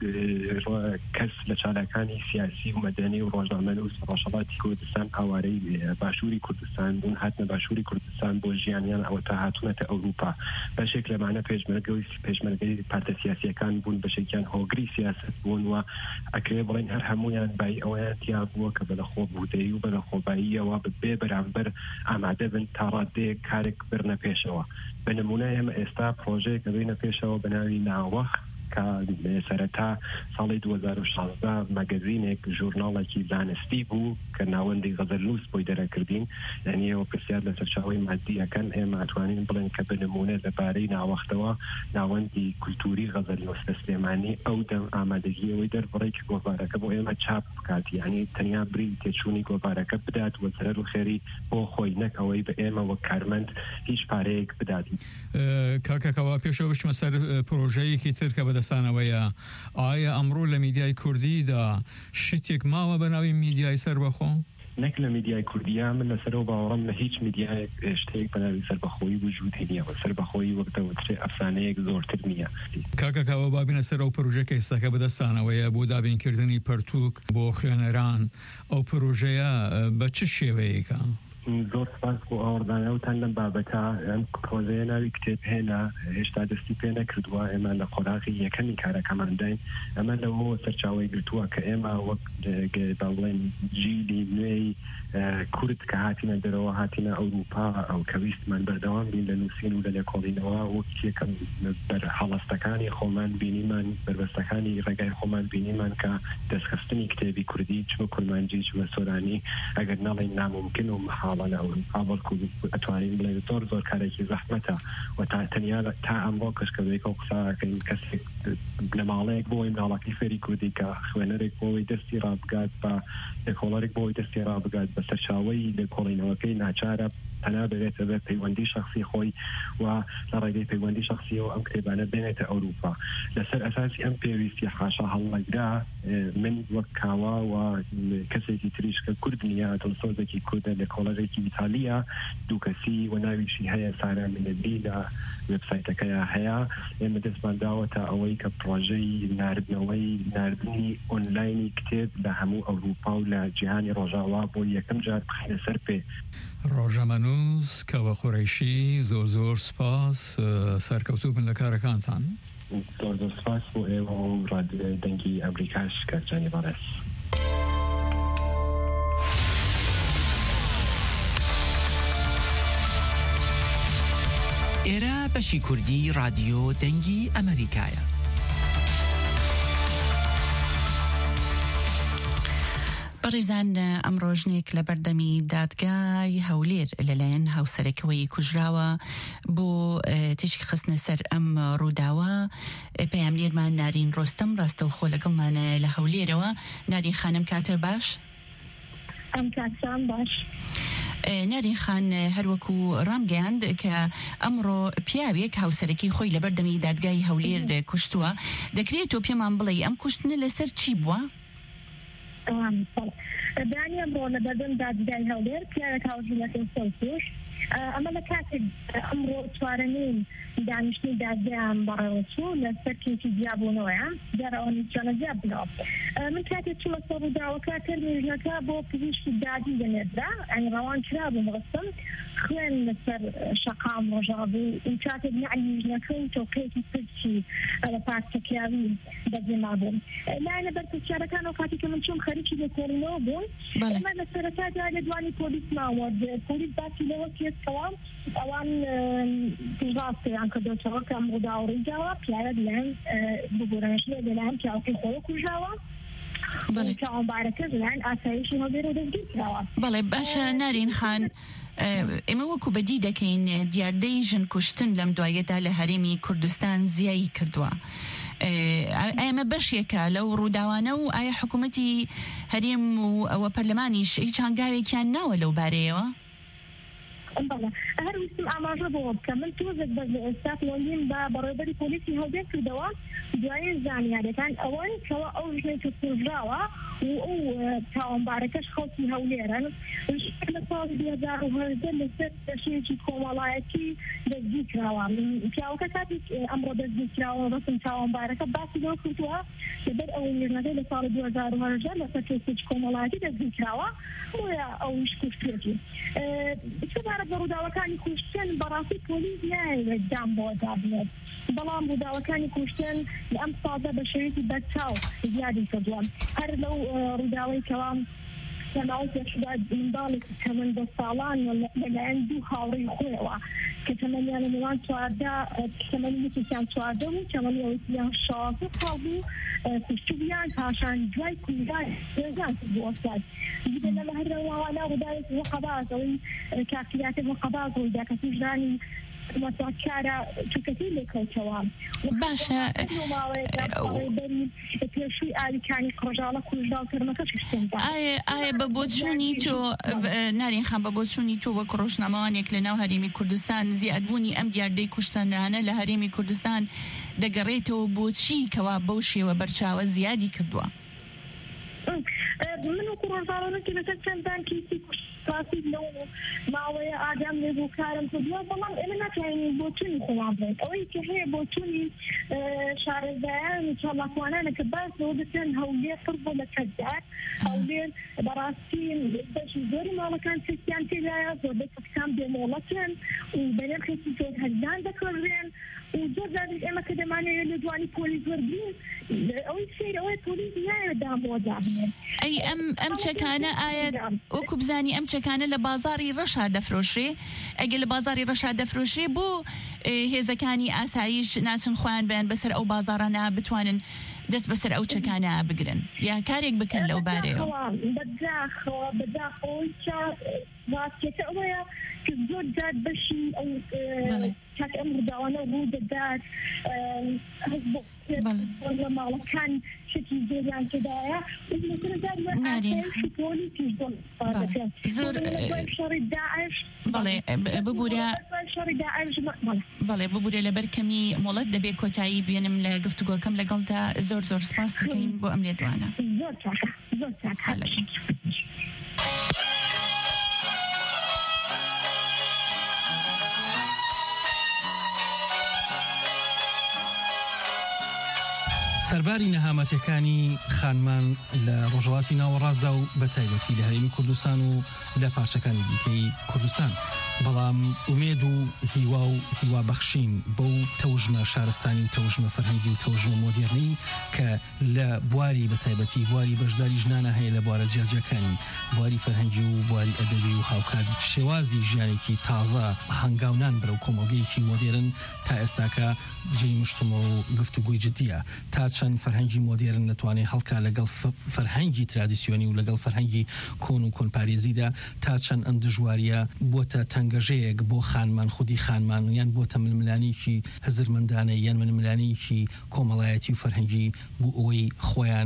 کەس لە چالەکانی سیاسی و مەدەنی و ڕۆژنامەنووس ڕۆژهەڵاتی کوردستان ئاوارەی باشووری کوردستان بوون هاتنە باشووری کوردستان بۆ ژیانیان ئەوە تا هاتوونەتە ئەوروپا بەشێک لەمانە پێشمەرگەی پارتە سیاسیەکان بوون بەشێکیان هۆگری سیاست بوون و ئەکرێ بڵین هەر هەمویان بای ئەوەیان تیا بووە کە بەلەخۆ بوودەی و بەلەخۆباییەوە بێ بەرامبەر ئامادە بن تا ڕادەیەک کارێک برنە پێشەوە بە نمونە ئێمە ئێستا پرۆژەیەک دەبینە پێشەوە بە ناوی ناوەخت کە سەرەتا ساڵی 2016 مەگەزینێک ژورناڵێکی زانستی بوو کە ناوەندی غەزەلنووس بۆی دەرەکردین یعنی ئەوە پرسیار لە سەرچاوی مادیەکەن ئێمە ئەتوانین بڵێن کە بە نمونە لەبارەی ناوەختەوە ناوەندی کولتوری غەزەلنووس سلێمانی ئەو دەم ئامادەگیەوەی دەربڕێکی گۆڤارەکە بۆ ئێمە چاپ بکات یعنی تەنیا بری تێچوونی گۆڤارەکە بدات و سەرەر و خێری بۆ خۆی نەک ئەوەی بە ئێمە وەک کارمەند هیچ پارەیەک بدات کاکەکەوا پێشەوە بچمە سەر پرۆژەیەکی تر کە بەدەستانەوەیە ئایا ئەمڕۆ لە میدیای کوردیدا شتێک ماوە بە ناوی میدیای سەربەخۆ؟ نەک لە میدیای کوردیا من لەسەرەوە باوەڕم لە هیچ میدیای شتێک بە ناوی سەربەخۆیی وجودی نییە و سەربەخۆیی وەک دەوترێ ئەفسانەیەک زۆرتر نییە کاکەکەوە بابینە سەر ئەو پرۆژەیە کە ئێستاکە بەدەستانەوەیە بۆ دابینکردنی پەرتووک بۆ خوێنەران ئەو پرۆژەیە بە چ شێوەیەکە؟ زۆر سپاس بۆ ئاوەردانەوتان لەم بابەتە ئەم پرۆژەیە ناوی کتێب هێنا هێشتا دەستی پێ نەکردووە ئێمە لە قۆراغی یەکەمی کارەکەمانداین ئەمە لەوە سەرچاوی گرتووە کە ئێمە وەک بڵێن جیلی نوێی کورد کە هاتینە دەرەوە هاتینە ئەوروپا ئەو کە ویستمان بەردەوام بین لە نووسین و لە لێکۆڵینەوە وەک یەکەم بەر هەڵەستەکانی خۆمان بینیمان بربەستەکانی ڕێگای خۆمان بینیمان کە دەستخستنی کتێبی کوردی چمە کورمانجی چمە سۆرانی ئەگەر ناڵێن ناممکن و محاڵە لە ئەوروپا بەڵکو ئەتوانین بڵێن زۆر کارێکی زەحمەتە و تا تەنیا تا ئەمڕۆ کەشکەوەیەکە و قساکەین کەسێک لە ماڵەیەک بۆی ماڵەکەی فێری کوردی کە خوێنەرێک بۆی دەستی ڕابگات بە لێکۆڵەرێک بۆی دەستی ڕابگات بە سەرچاوەی لێکۆڵینەوەکەی ناچارە تەنا بێتە بە پەیوەندی شخصی خۆی و لە ڕێگەی پەیوەندی شخصیەوە ئەم کتێبانە بێنێتە ئەوروپا لەسەر ئەساسی ئەم پێویستی حاشا هەڵەگرا من وەک کاوا و کەسێکی تریش کە کورد نییە دڵسۆزێکی کوردە لێکۆڵەرێکی ئیتالیا دوو کەسی و ناویشی هەیە سارا منەبی لە وێبسایتەکەیە هەیە ئێمە دەستمان داوەتە ئەوەی کە پرۆژەی ناردنی ئۆنلاینی کتێب لە هەموو ئەوروپا و لە جیهانی ڕۆژاوا بۆ یەکەم جار بخینە سەر پێ ڕۆژەمەنووس کەوە قوڕیشی زۆر سپاس سەرکەوتوو بن لە کارەکانتان زۆر سپاس بۆ ئێوە و ڕادیۆی دەنگی ئەمریکاش کارجانی بەڕێز ئێرە بەشی کوردی رادیۆ دەنگی ئەمریکایە. بەڕێزان ئەم ڕۆژنێک لە بەردەمی دادگای هەولێر لەلایەن هاوسەرەکەوەی کوژراوە بۆ تشکی خستنە سەر ئەم ڕووداوە پەیامنێرمان نارین ڕۆستەم ڕاستەوخۆ لەگەڵمانە لە هەولێرەوە. نارین خانم کاتە باش؟ ئەم کاتسان باش. نارین خان هەروەکو ڕامگەیاند کە ئەمڕۆ پیاوێک هاوسەرەکی خۆی لە بەردەمی دادگای هەولێر کوشتووە. دەکرێت تۆ پێمان بڵێ ئەم کوشتنە لەسەر چی بووە؟ دانیە بۆ لە بەردەم دادگای هەولێر پیاوێک هاوژینەکەی سەوتوش ئەمە لە کاتێک ئەمڕۆ چوارەمین دانیشتنی دادگایان بەڕێوەچوو لە سەرکێکی جیابوونەوەیە دیارەوەنی چۆنە جیاب بنەوە من کاتێک چووە سەر ڕووداوەکە تەرمێژنەکە بۆ پزیشکی دادی دەنێدرا ئەنی ڕەوان کرا بوو مەڵستم خوێن لەسەر شەقام ڕۆژاو بوو ئین کاتێک نعلیژنەکە و تۆقەیەکی پرسی لە پارتەکیاوی بەجێما بوون لایەنە بەرپرسیارەکان و کاتی کە من چۆن خەریکی لێکۆڵینەوە بوون ئەمە لە سەرەتادا لە دوانی پۆلیس ماوە پۆلیس باسی لەوە کێسەوە ئەوان ڕاستیان کردوتەوە کە ئەم ڕووداوە ڕوویداوە پیاوە لەلایەن ببوورەنەش لەلایەن پیاوەکەی خۆی کوژاوە بەڵێ باشە نارین خان ئێمە وەکو بەدی دەکەین دیاردەی ژن کوشتن لەم دوایەدا لە هەرێمی کوردستان زیایی کردووە ئەمە بەشێکە لەو ڕووداوانە و ئایا حکوومەتی هەرێم و ئەوە پەرلەمانیش هیچ هەنگاوێکیان ناوە لەو بارەیەوە؟ هەر ویستم ئاماژە بۆ بکە من تۆزێک بەس لە ئێستا وەلیم بە بەڕێوەبەری پۆلیسی هەڵدێک کردەوە دوایە زانیاریەکان ئەوەن کەەوە ئەو ژنەی کە کوژراوە و ئەو تاوانبارەکەش خەڵکی هەولێرن لە ساڵی 2010 لەسەر دەشەیەکی کۆمەڵایەتی دەستگیر کراوە پیاوەکە کاتی ئەمڕۆ دەستگیر کراوە ڕستم تاوانبارەکە باسی لەوە کردووە لەبەر ئەو ژنەکەی لە ساڵی 2010 لەسەر کێسێکی کۆمەڵایەتی دەستگیر کراوە بۆیە ئەویش کوشتێتی بە ڕووداوەکانی کوشتن بەڕاستی پۆلیس نایەوێت دام بۆ دابنێت بەڵام ڕووداوەکانی کوشتن لە ئەم سازە بە شێوەیەکی بەرچاو زیادی کردووە هەر لەو ڕووداوەی کەوام لەماوەی پێشدا منداڵێک تەمەن 10 ساڵان لەلایەن دوو هاوڕێی خۆیەوە کە تەمەنیان لە نێوان 14 تەمەنی یەکێکیان 14 بوو تەمەنی ئەوەیان 16 ساڵ بوو کوشتبیان پاشان دوای کوژان هێزان بوو ئەستاد دیگە لەمە هەرەوەوانە ڕووداوێکی وەقەباز ئەوەی کاکتیاتی وەقەباز ڕوویدا کە کوژرانی مەساکارە چووکەتی لێکەوتەوە باشە پێشووی ئالیکانی قڕژاڵە کوژدا و تەرمەکەش شتێندا ئایا بە بۆچوونی تۆ نارین خان بە بۆچوونی تۆ وەک ڕۆژنامەوانێک لە ناو هەرێمی کوردستان زیادبوونی ئەم دیاردەی کوشتەنانە لە هەرێمی کوردستان دەگەڕێتەوە بۆچی کەوا بەو شێوە بەرچاوە زیادی کردووە من وەکو ڕۆژاڵەوەکی لەسەر چەندان کیسی کوشتڕاستی لەو ماوەیە ئاگام لێبوو کارم کردووە بەڵام ئێمە ناتوانین بۆچوونی خۆمان بڵێت ئەوەی کە هەیە بۆچوونی شارەزایان و چاڵاکوانانە کە باس لەوە دەکەن هەولێر پڕ بۆ لە کەتدار هەولێر بەڕاستی بەشی زۆری ماڵەکان سێکیان تێدایە زۆربەی کەسان بێمۆڵەتن و بەنرخێکی زۆر هەرزان دەکڕێن و زۆر جارێک ئێمە کە دەمانەوێت لە دوانی پۆلیس وەرگین ئەوەی سیر ئەوەی پۆلیس نایەوێت دام بۆ دابنێت ئەی ئەم چەکانە ئایا وەکو بزانی ئەم چەکانە لە بازاری ڕەشا دەفرۆشێ ئەگە لە بازاری ڕەشا دەفرۆشێ بۆ هێزەکانی ئاسایش ناچن خۆیان بەیان بەسەر ئەو بازارانە بتوانن دەست بەسەر ئەو چەکانە بگرن یا کارێک بکەن لەو بارەیەوە بەداخەوەی ڕاستیەکە ئەوەیە کە زۆر جار بەشی ئەو چاکە ئەم ڕووداوانە ڕوو دەدات لە ماڵەکان شتی زۆریان تێدایە زۆر بەڵێ ببوورە لەبەر کەمی مۆڵەت دەبێت کۆتایی بێنم لە گفتوگۆکەم لەگەڵدا زۆر سپاس دەکەین بۆ ئەم لێدوانە سەرباری نەهامەتەکانی خانمان لە ڕۆژهەڵاتی ناوەڕاستدا و بە تایبەتی لە هەرێمی کوردستان و لە پارچەکانی دیکەی کوردستان بەڵام ئومێد و هیوا بەخشین بەو تەوژمە شارستانی و تەوژمە فەرهەنگی و تەوژمە مۆدێرنی کە لە بواری بە تایبەتی بواری بەشداری ژنانە هەیە لە بوارە جیاجەکانی بواری فەرهەنگی و بواری ئەدەبی و هاوکار شێوازی ژیانێکی تازە هەنگاونان برە و کۆمەڵگەیەکی مۆدێرن تا ئێستاکە جێی مشتمە و گفتوگوی جدیە تا چەند فەرهەنگی مۆدێرن نەتوانێت هەڵکا لەگەڵ فەرهەنگی ترادیسیۆنی و لەگەڵ فەرهەنگی کۆن و کۆنپارێزیدا تا چەند ئەم دژواریە بۆتە تەنگەژەیەک بۆ خانمان خودی خانمان یان بۆتە ململانێکی هەزرمەندانە یان ململانێکی کۆمەڵایەتی و فەرهەنگی بوو ئەوەی خۆیان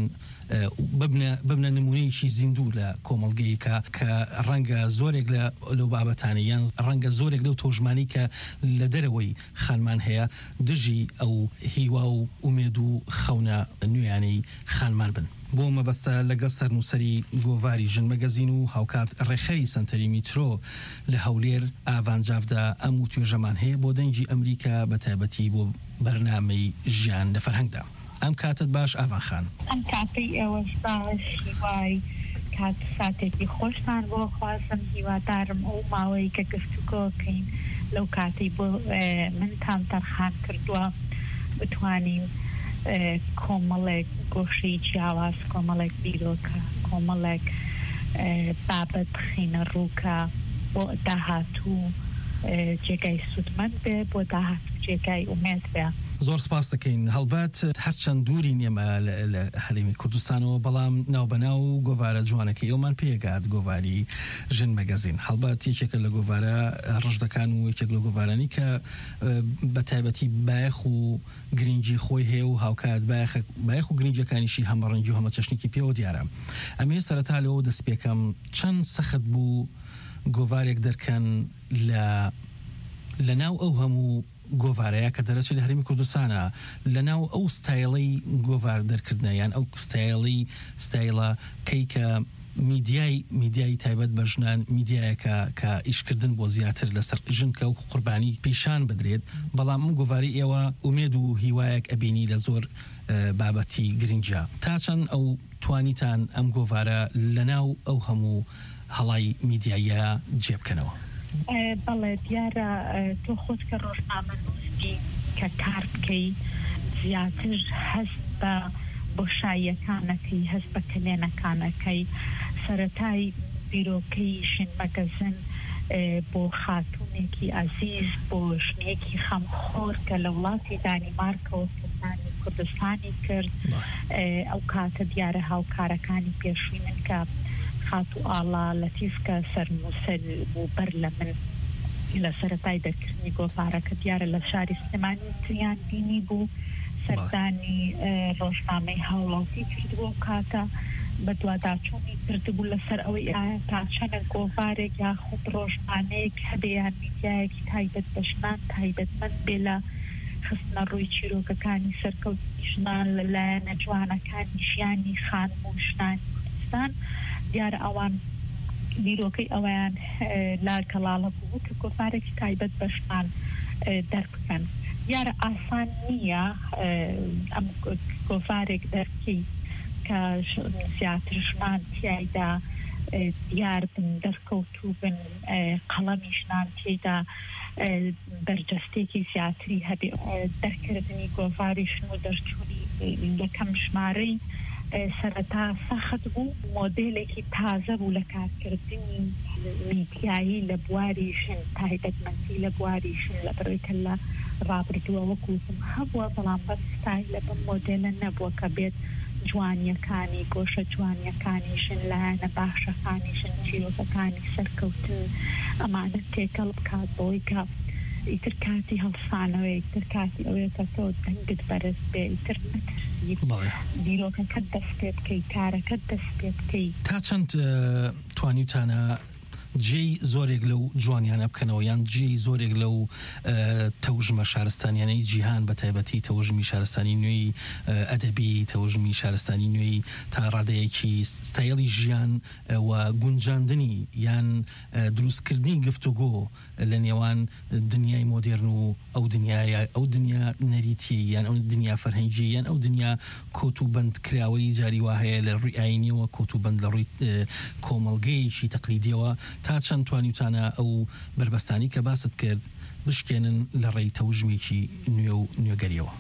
ببنە نمونەیەکی زیندوو لە کۆمەڵگەی کە ڕەنگە زۆرێک لەو بابەتانە یان ڕەنگە زۆرێک لەو تۆژمانی کە لە دەرەوەی خانمان هەیە دژی ئەو هیوا و ئومێد و خەونە نوێیانەی خانمان بن. بۆ مەبەستە لەگەڵ سەرنووسەری گۆڤاری ژن مەگەزین و هاوکات ڕێخەری سنتەری میترۆ لە هەولێر ئاڤانجافدا ئەم و توێژەمان هەیە بۆ دەنگی ئەمریکا بە تایبەتی بۆ بەرنامەی ژیان لە فەرهەنگدا. ئەم کاتت باش ئاڤان خان. ئەم کاتی ئێوەش باش هیوای کات ساتێکی خۆشتان بۆ خوازم هیوادارم ئەو ماوەی کە گفتوگۆکەین لەو کاتی بۆ منتان تەرخان کردووە بتوانین کۆمەڵێک گۆشەی جیاواز کۆمەڵێک بیرۆکە کۆمەڵێک بابەت خینە ڕووکە بۆ داهاتوو جێگای سوودمەند بێ بۆ داهاتوو جێگای ئومێد بێ. زۆر سپاس دەکەین. هەڵبەت هەرچەند دووری نیەمە لە هەرێمی کوردستانەوە بەڵام ناوبەناو و گۆڤارە جوانەکەی ئەومان پێگات گۆڤاری ژن مەگەزین. هەڵبەت یەکێکە لە گۆڤارە ڕژدەکان و یەکێک لە گۆڤارانی کە بە تایبەتی بایەخ و گرنگی خۆی هەیە و هاوکات بایەخ و گرنگەکانیشی هەمە ڕەنگی و هەمە چەشنێکی پێوە دیارە. ئەمێ سەرەتا لەوە دەست پێکەم چەند سەخت بوو گۆڤارێک دەرکەن لە ناو ئەو هەموو گۆڤارەیە کە دەرەچێت لە هەرێمی کوردستانە لە ناو ئەو ستایڵەی گۆڤار دەرکردنە یان ئەو ستایڵە کەیکە میدیای تایبەت بە ژنان میدیایەکە کە ئیشکردن بۆ زیاتر لەسەر ژنکە و قوربانی پیشان بدرێت بەڵام ئەم گۆڤاری ئێوە ئومێد و هیوایەک ئەبینی لە زۆر بابەتی گرنگە. تا چەند ئەو توانیتان ئەم گۆڤارە لە ناو ئەو هەموو هەڵای میدیایە جێبکەنەوە؟ بەڵێ دیارە تۆ خۆت کە ڕۆژنامەنووسی کە کار بکەی زیاتر هەست بە بۆشاییەکانەکەی هەست بە کلێنەکانەکەی سەرەتای بیرۆکەی ژن مەگەزین بۆ خاتوونێکی عەزیز بۆ ژنێکی خەمخۆر کە لە وڵاتی دانیمارکەوە سلمانی کوردستانی کرد ئەو کاتە دیارە هاوکارەکانی پێشووی من کە خاتو ئاڵا لەتیفکە سەرنووسەر بوو بەر لە من لە سەرەتای دەرکردنی گۆڤارەکە دیارە لە شاری سلێمانی تریان بینی بوو سەردانی ڕۆژنامەی هاوڵاتی کردبوو کاتە بە دوواداچوونی کردبوو لەسەر ئەوەی ئایا تا چەنە گۆڤارێک یاخود ڕۆژنامەیەک هەبێ یان میدیایەکی تایبەت بە ژنان تایبەتمەند بێ لە خستنە ڕووی چیرۆکەکانی سەرکەوتنی ژنان لەلایەنە جوانەکانی ژیانی خانم و ژنانی کوردستان دیارە ئەوان بیرۆکەی ئەویان لا کەڵاڵە بوو کە گۆڤارێکی تایبەت بە ژنان دەربکەن. دیارە ئاسان نییە ئەم گۆڤارێک دەرکەی کە زیاتر ژنان تیایدا دیار بن دەرکەوتوو بن قەڵەمی ژنان تێیدا بەرجەستێکی زیاتری هەبێ. دەرکردنی گۆڤاری ژن و دەرچوونی یەکەم ژمارەی سەرەتا سەخت بوو مۆدێلێکی تازە بوو لە کارکردنی میدیایی لە بواری ژن تایبەتمەندی لە بواری ژن لە بڕێکە لە ڕابردووە وەکوتم هەبووە بەڵام بە ستایلە بە مۆدێلە نەبووە کە بێت جوانیەکانی گۆشە جوانیەکانی ژن لایەنە باشەکانی ژن چیرۆکەکانی سەرکەوتن ئەمانە تێکەڵ بکات بۆی کە ئیتر کاتی هەڵسانەوە ئیتر کاتی ئەوەیە کە تۆ دەنگت بەرز بێ ئیتر نەترسیت بیرۆکەکەت دەست پێ بکەی کارەکەت دەست پێ بکەی. تا چەند توانیتانە جێی زۆرێک لەو جوانیانە بکەنەوە یان جێی زۆرێک لەو تەوژمە شارستانیانەی جیهان بە تایبەتی تەوژمی شارستانی نوێی ئەدەبی تەوژمی شارستانی نوێی تا ڕادەیەکی ستایڵی ژیان و گونجاندنی یان دروستکردنی گفتوگۆ لە نێوان دنیای مۆدێرن و ئەو دنیا نەریتی یان ئەو دنیا فەرهەنگی یان ئەو دنیا کۆت و بەند کراوەی جاری وا هەیە لە ڕووی ئاینیەوە کۆت و بەند لە ڕووی کۆمەڵگەیەکی تەقلیدیەوە تا چەند توانیتانە ئەو بربەستانی کە باست کرد بشکێنن لە ڕێی تەوژمێکی نوێ و نوێگەریەوە؟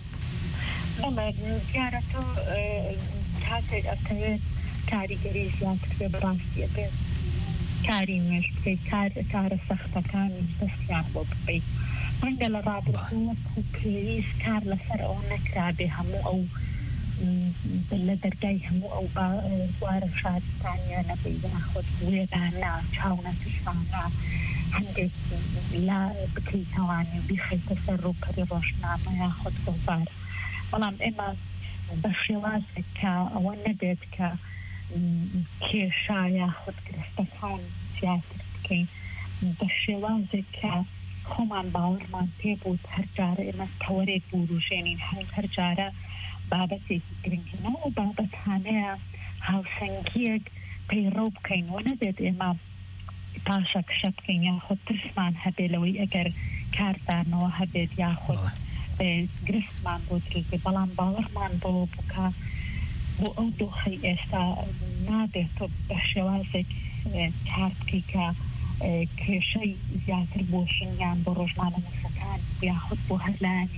دیارە تۆ کاتێک ئەتەوێت کاریگەری زیاتر بێ بڕاستیە بێت کاری نوێش بکەیت کارە سەختەکانی دەستیان بۆ بکەیت ڕەنگە لە ڕابردووە پێویست کار لەسەر ئەوە نەکرابێ هەموو ئەو لە دەرگای هەموو ئەو بوارە شارستانیە نەبێ یاخۆت وێدانە چاونەتشانە هەندێک لا بکەیتەوانی بیخەیتە سەر ڕووپەری ڕۆژنامە یاخۆت گۆڤار بەڵام ئێمە بە شێوازێک کە ئەوە نەبێت کە کێشایە خودگرفتەکان زیاتر بکەین بە شێوازێک کە خۆمان باوەڕمان پێ بوو هەرجارە ئێمە تەوەرێک بوروژێنین هەرجارە بابەتێکی گرنگینەوە و بابەتانەیە هاوسەنگیەک پەیڕەو بکەین و نەبێت ئێمە پاشە کشە بکەین یاخۆ ترسمان هەبێ لەوەی ئەگەر کاردانەوە هەبێت یاخۆ گرفتمان بۆ دروست بەڵام باوەڕمان بۆ بکە بۆ ئەو دۆخی ئێستا نابێت بە شێوازێک کار بکەی کە کێشەی زیاتر بۆشنیان بۆ ڕۆژنامە نووسەکان یاخود بۆ هەر لایەنی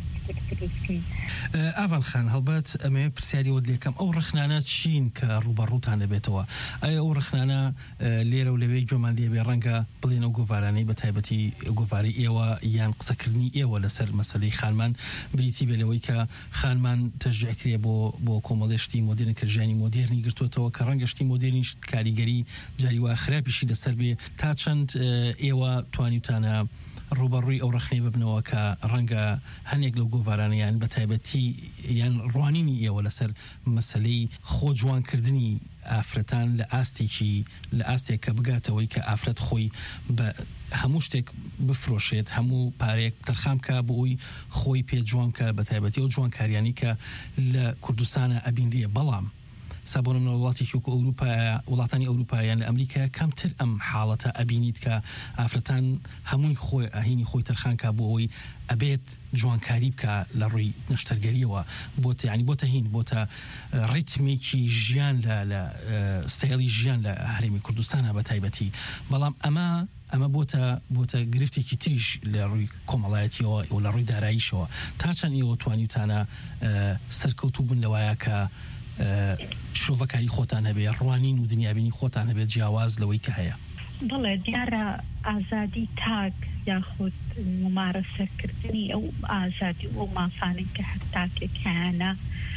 ئاڤان خان هەڵبەت ئەمێ پرسیاریەوە لێکەم ئەو ڕخنانە چین کە ڕوبەڕووتان دەبێتەوە ئایا ئەو ڕخنانە لێرە و لەوەی جۆمان لێبێ ڕەنگە بڵێنە و گۆڤارانەی بە تایبەتی گۆڤاری ئێوە یان قسەکردنی ئێوە لەسەر مەسەلەی خانمان بریتی بێلەوەی کە خانمان تەشجیعکرێ بۆ کۆمەڵێشتی مۆدرن کە ژیانی مۆدرنی گرتوێتەوە کە ڕەنگەشتی مۆدرنیش کاریگەری جاری وا خراپیشی لەسەر بێ تا چەند ئێوە توانیتانە ڕوبەڕووی ئەو ڕخنەی ببنەوە کە ڕەنگە هەنێک لەو گۆڤارانەیان بە تایبەتی یان ڕوانینی ئێوە لەسەر مەسەلەی خۆ جوانکردنی ئافرەتان لە ئاستێک کە بگاتەوەی کە ئافرەت خۆی بە هەموو شتێک بفرۆشێت هەموو پارێک تەرخام کە بۆ ئەوی خۆی پێ جوانکە بە تایبەتی ئەو جوانکاریانی کە لە کوردستانە ئەبینریە بەڵام سابۆنم وڵاتێکی وەکو وڵاتانی ئەوروپایان لە ئەمریکا کەمتر ئەم حاڵەتە ئەبینیت کە ئافرەتان هەمووی خۆی ئاهینی خۆی تەرخانکە بۆ ئەوەی ئەبێت جوانکاری بکە لە ڕووی نەشتەرگەریەوە بۆتە ینی بۆتە هین بۆتە ڕیتمێکی ژیان لە ستایلی ژیان لە هەرێمی کوردستانە بە تایبەتی بەڵام ئەمە بۆتە گرفتێکی تریش لە ڕووی کۆمەڵایەتیەوە و لە ڕووی داراییشەوە تا چەند ئێوە توانیتانە سەرکەوتوو بوون لەوایە کە شۆڤەکاری خۆتان هەبێ ڕوانین و دنیابینی خۆتان هەبێت جیاواز لەوەی کە هەیە بڵێ دیارە ئازادی تاک یاخود ممارەسەکردنی ئەو ئازادی ئەو مافانێک کە هەر تاکێکیانە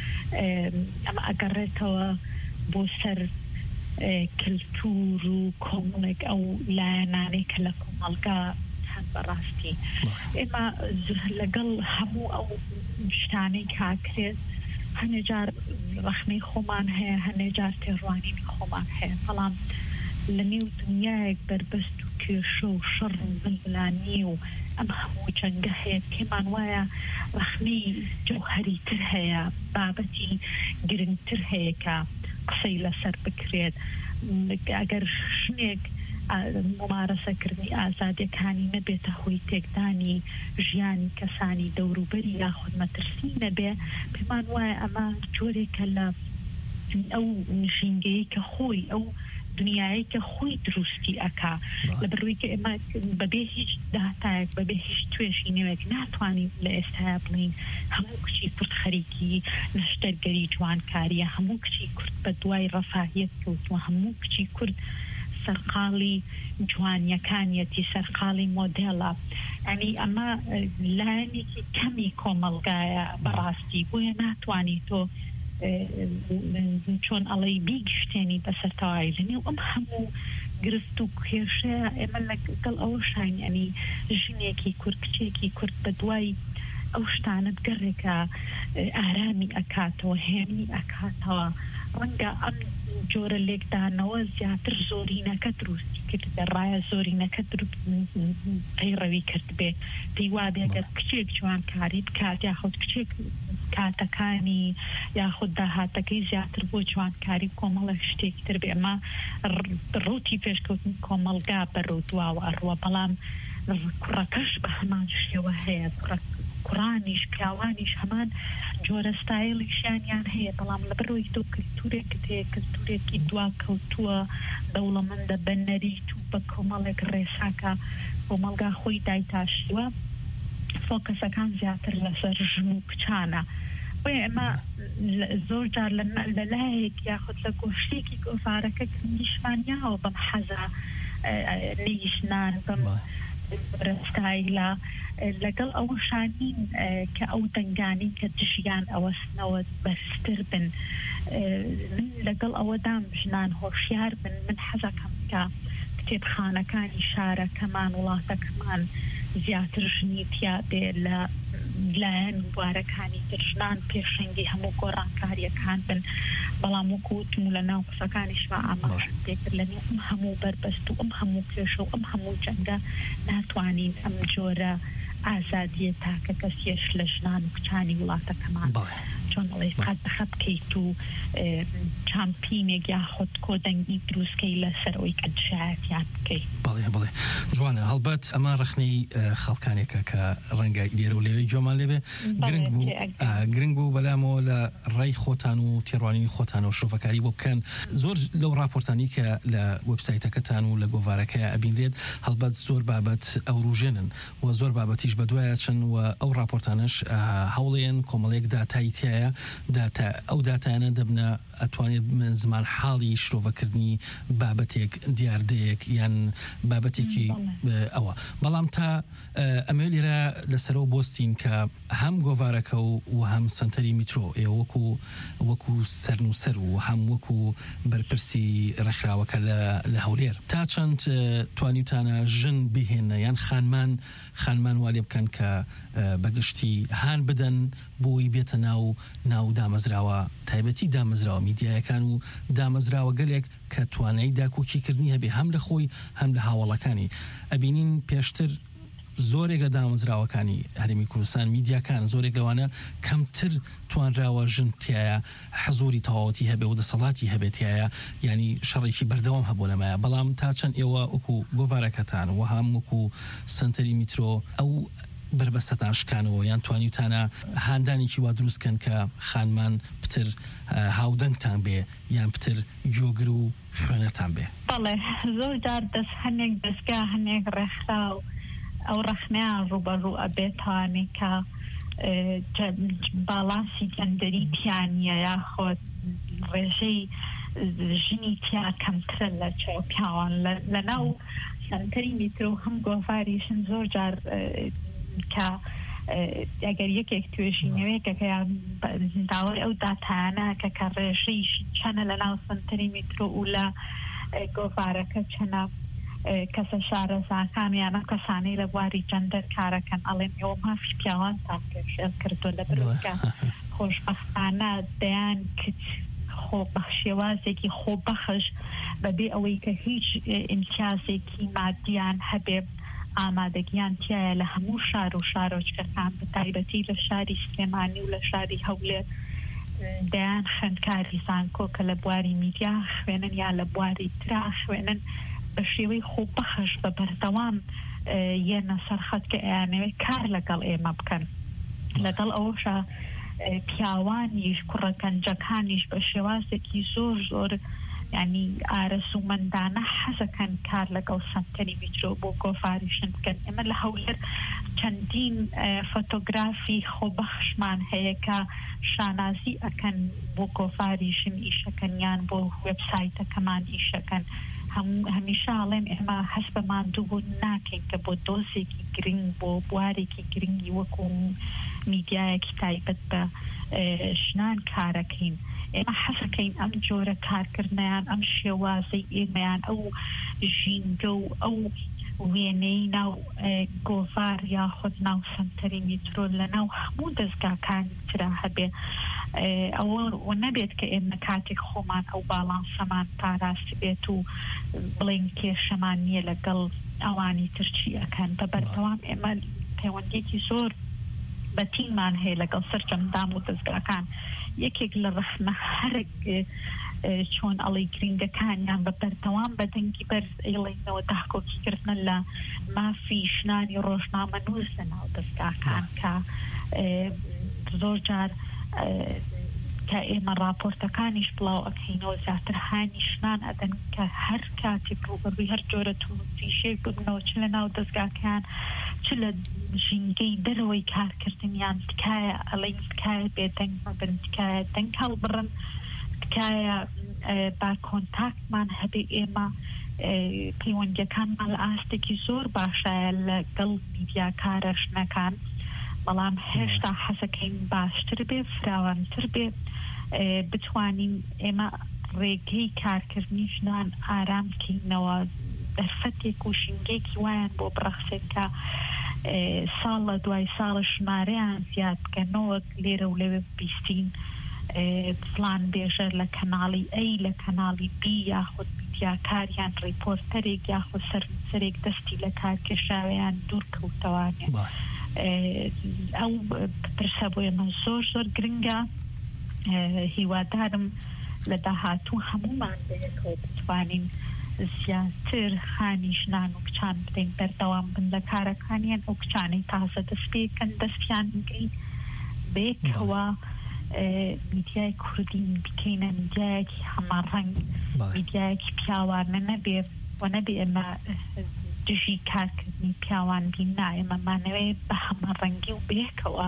ئەمە ئەگەڕێتەوە بۆ سەر کلتور و کۆمەڵێک ئەو لایەنانەی کە لە کۆمەڵگا هەن بەڕاستی ئێمە لەگەڵ هەموو ئەو شتانەی کاکرێت هەنێجار ڕخنەی خۆمان هەیە هەنێجار تێڕوانینی خۆمان هەیە بەڵام لە نێو دنیایەک بربەست و کێشە و شەڕ و بلبلانی و ئەم هەموو جەنگە هەیە پێمان وایە ڕخنەی جەوهەریتر هەیە بابەتی گرنگتر هەیە کە قسەی لەسەر بکرێت ئەگەر شنێک ممارەسەکردنی ئازادیەکانی نەبێتە هۆی تێکدانی ژیانی کەسانی دەوروبەری یاخود مەترسی نەبێ پێمان وایە ئەمە جۆرێکە لە ئەو نشینگەیە کە خۆی ئەو دنیایی کە خۆی دروستی ئەکا لە بڕووی کە ئێمە بەبێ هیچ داهاتایەک بەبێ هیچ توێژی نوێک ناتوانین لە ئێستایا بڵین هەموو کچی کورد خەریکی نەشتەرگەری جوانکاریە هەموو کچی کورد بە دوای ڕەفاهیەت کەوتووە هەموو کچی کورد سەرقاڵی جوانیەکانیەتی سەرقاڵی مۆدێڵە ئەنی ئەمە لایەنێکی کەمی کۆمەڵگایە بەڕاستی بۆیە ناتوانی تۆ چۆن ئەڵەی بیگشتێنی بەسەرتەوای لەنێو ئەم هەموو گرفت و کێشەیە ئێمە لەگەڵ ئەوە شاینی ژنێکی کورد کچێکی کورد بە دوای ئەو شتانت گەڕێکە ئارامی ئەکاتەوە هێنی ئەکاتەوە ڕەنگە ئەم جۆرە لێکدانەوە زیاتر زۆرینەکە دروستی کردە ڕایە زۆرینەکە پەیڕەوی کرد بێ پێی وابێگەر کچێک جوانکاری بکات یاخود کچێک کاتەکانی یاخود داهاتەکەی زیاتر بۆ جوانکاری کۆمەڵە شتێکی تر بێ ئەمە ڕوتی پێشکەوتن کۆمەڵگا بەڕوودواوە ئەڕوە بەڵام کوڕەکەش بە هەمان شێوە هەیە کوڕانیش پیاوانیش هەمان جۆرە ستایڵیشیانیان هەیە بەڵام لە بەرەوەی تۆ کلتورێکت هەیە کلتورێکی دواکەوتووە دەوڵەمەندە بە نەریت و بە کۆمەڵێک ڕێساکە کۆمەڵگا خۆی دایتاشیوە فۆکەسەکان زیاتر لەسەر ژن و کچانە بۆیە ئەمە زۆر جار لە لایەک یاخود لە گۆشتێکی گۆڤارەکە گرنگیشمانیاوە بەم حەزە لیشنان بەم ستایلە لەگەڵ ئەوە شانین کە ئەو دەنگانی کە دژیان ئەوەستنەوە بەستر بن من لەگەڵ ئەوەدام ژنان هۆشیار بن من حەزەکەم کە کتێبخانەکانی شارەکەمان وڵاتەکەمان زیاتر ژنی تیا بێ لە لایەن بوارەکانی ترژنان پێشەنگی هەموو گۆڕانکاریەکان بن بەڵام وەکوتم لە ناو قسەکانیشما ئاماژەم پێکرد لە نێو هەموو بەربەست و هەموو کێشە و هەموو جەنگە ناتوانین ئەم جۆرە ئازادیە تاکە کەسیش لە ژنان و کچانی وڵاتەکەمان چۆن ئەڵێ قەت بەخەت بکەیت و چامپینێک یاخود کۆدەنگی دروستکەی لەسەرەوەی کە شایەتیان بکەیت. بەڵێ جوانە هەڵبەت ئەمە ڕخنەی خەڵکانێکە کە ڕەنگە لێرە و لێوەی جۆمان لێبێ گرنگ بوو بەلامەوە لە ڕێی خۆتان و تێڕوانینی خۆتان و شۆفەکاری بۆ بکەن. زۆر لەو راپۆرتانی کە لە وێبسایتەکەتان و لە گۆڤارەکەی ئەبینرێت هەڵبەت زۆر بابەت ئەو ڕوژێنن و زۆر بابەتیش بەدوایە چن و ئەو راپۆرتانش هەوڵێن کۆمەڵێک داتایی تایە ئەو داتایانە دەبنە ئەتوانێت زمان حاڵی شرۆڤەکردنی بابەتێک دیاردەیەک یان بابەتێکی ئەوە بەڵام تا ئەمە لێرە لەسەرەوە بۆستین کە هەم گۆڤارەکە و هەم سنتەری میترۆ وەکو سەرنووسەر و هەم وەکو بەرپرسی ڕێکخراوەکە لە هەولێر تا چەند توانیتانە ژن بهێنە یان خانمان والێ بکەن کە بەگشتی هان بدەن بۆی بێتە ناو دامەزراوە تایبەتی دامەزراوە میدیایەکان و دامەزراوە گەلێک کە توانایی داکۆکیکردنی هەبێ هەم لە خۆی هەم لە هاوڵەکانی ئەبینین پێشتر زۆرێک لە دامەزراوەکانی هەرێمی کوردستان میدیاکان زۆرێک لەوانە کەمتر توانراوە ژن تایە حەزوری تەواوەتی هەبێ و دەسەڵاتی هەبێتایە ینی شەڕێکی بەردەوام هەبوو لەمایە بەڵام تا چەند ئێوە وەکو گۆڤارەکەتان و هەم وەکو سنتەری میترۆ ئەو بربەستەتان شکانەوە یان توانیتانە هاندانێکی وا دروستکەن کە خانمان پتر هاودەنگتان بێ یان پتر جۆگر و خوێنەتان بێ. بەڵێ زۆر جار دەست هەنێک دەستگا هەنێک ڕێکخراو ئەو ڕەخنەیان ڕوبەڕوو ئەبێتوانی کە باڵانسی جەندەری پیانیە یاخۆت ڕێژەی ژنی تیا کەمترە لە پیاوان لە ناو سنتەری میترۆ هەم گۆڤاریشن زۆر جار کە ئەگەر یەکێک توێژینەوەیەکەکەیان داوای ئەو داتانە کە ڕێژەی چەنە لە ناو سنتەری میترۆ و لە گۆڤارەکە چەنە کەسە شارەزاکان یانە کەسانەی لە بواری جەندەر کارەکەن ئەڵێن ئێوە مافی پیاوان تاکەشێن کردو لە بروکە خۆشبەختانە دەیان کچ شێوازێکی خۆبەخش بەبێ ئەوەی کە هیچ ئیمتیازێکی مادیان هەبێ ئامادەگیان تایە لە هەموو شار و شارۆچکەکان بە تایبەتی لە شاری سلێمانی و لە شاری هەولێر دەیان خوێندکاری زانکۆ کە لە بواری میدیا خوێنن یا لە بواری ترا خوێنن بە شێوەی خۆبەخش بە بەردەوام یەنە سەرخەت کە ئەیانەوێت کار لەگەڵ ئێمە بکەن لەگەڵ ئەوەشە پیاوانیش کوڕەکەنجەکانیش بە شێوازێکی زۆر ینی ئارەسومەندانە حەزەکەن کار لەگەڵ سنتەری میترۆ بۆ گۆڤاریشن بکەن. ئێمە لە هەولێر چەندین فۆتۆگرافی خۆبەخشمان هەیە کە شانازی ئەکەن بۆ گۆڤاریشن ئیشەکەن یان بۆ وێبسایتەکەمان ئیشەکەن. هەمیشە ئاڵێن ئێمە هەست بە ماندوو ناکەین کە بۆ دۆزێکی گرنگ بۆ بوارێکی گرنگی وەکو میدیایەکی تایبەت بە ژنان کارەکەین. ئێمە حەزەکەین ئەم جۆرە کارکردنیان ئەم شێوازەی ئێمەیان ئەو ژینگە و ئەو وێنەی ناو گۆڤار یاخود ناو سنتەری میترۆ لە ناو هەموو دەستگاکانی ترا هەبێ ئەوە نەبێت کە ئێمە کاتێک خۆمان ئەو باڵانسەمان پاراست بێت و بڵێن کێشەمان نییە لەگەڵ ئەوانی ترچی ئەکەن بە بەردەوام ئێمە پەیوەندێکی زۆر بەتیمان هەیە لەگەڵ سەرجەمدام و دەستگاکان یەکێک لە ڕخنە هەرێک چۆن ئەڵی گرنگەکانیان بە بەردەوام بەدەنگی بەرز ئەیڵێنەوە داکۆکیکردنە لە مافی ژنانی ڕۆژنامە نووس لە ناو دەستگاکان کە زۆر جار کە ئێمە راپۆرتەکانیش بڵاو ئەکەینەوە زیاتر هانی ژنان ئەدەن کە هەر کاتێک ڕوبەڕووی هەر جۆرە تووتیشێک ببنەوە چ لە ناو دەستگاکان چ لە ژینگەی دەرەوەی کارکردنیان تکایە ئەڵێن تکایە بێدەنگ مەبن تکایە دەنگ هەڵبڕن تکایە با کۆنتاکتمان هەبێ ئێمە پەیوەندیەکانمان لە ئاستێکی زۆر باشایە لەگەڵ میدیاکارە ژنەکان بەڵام هێشتا حەزەکەین باشتر بێ فراوانتر بێ بتوانین ئێمە ڕێگەی کارکردنی ژنان ئارام بکەینەوە دەرفەتێک و شینگێکی وایان بۆ بڕەخسێت کە ساڵە دوای ساڵە ژمارەیان زیاد بکەنەوە لێرە و لەوێ بیستین فلان بێژەر لە کەناڵی ئەی لە کەناڵی بی یاخود میدیاکاریان ڕیپۆرتەرێک یاخود سەرنووسەرێک دەستی لە کارکێشاویان دوور کەوتەوانێ ئەو پرسە بۆ ئێمە زۆر زۆر گرنگە هیوادارم لە داهاتوو هەمومان بەیەکەوە بتوانین زیاتر خانی ژنان و کچان بدەین بەردەوام بن لە کارەکانیان ئەو کچانەی تازە دەست پێکەن دەستیان بگرین بەیەکەوە میدیای کوردی بکەینە میدیایەکی هەماڕەنگ میدیایەکی پیاوانە نەبێ و نەبێ ئێمە دژی کارکردنی پیاوان بین نا ئێمەمانەوێت بە هەماڕەنگی و بەیەکەوە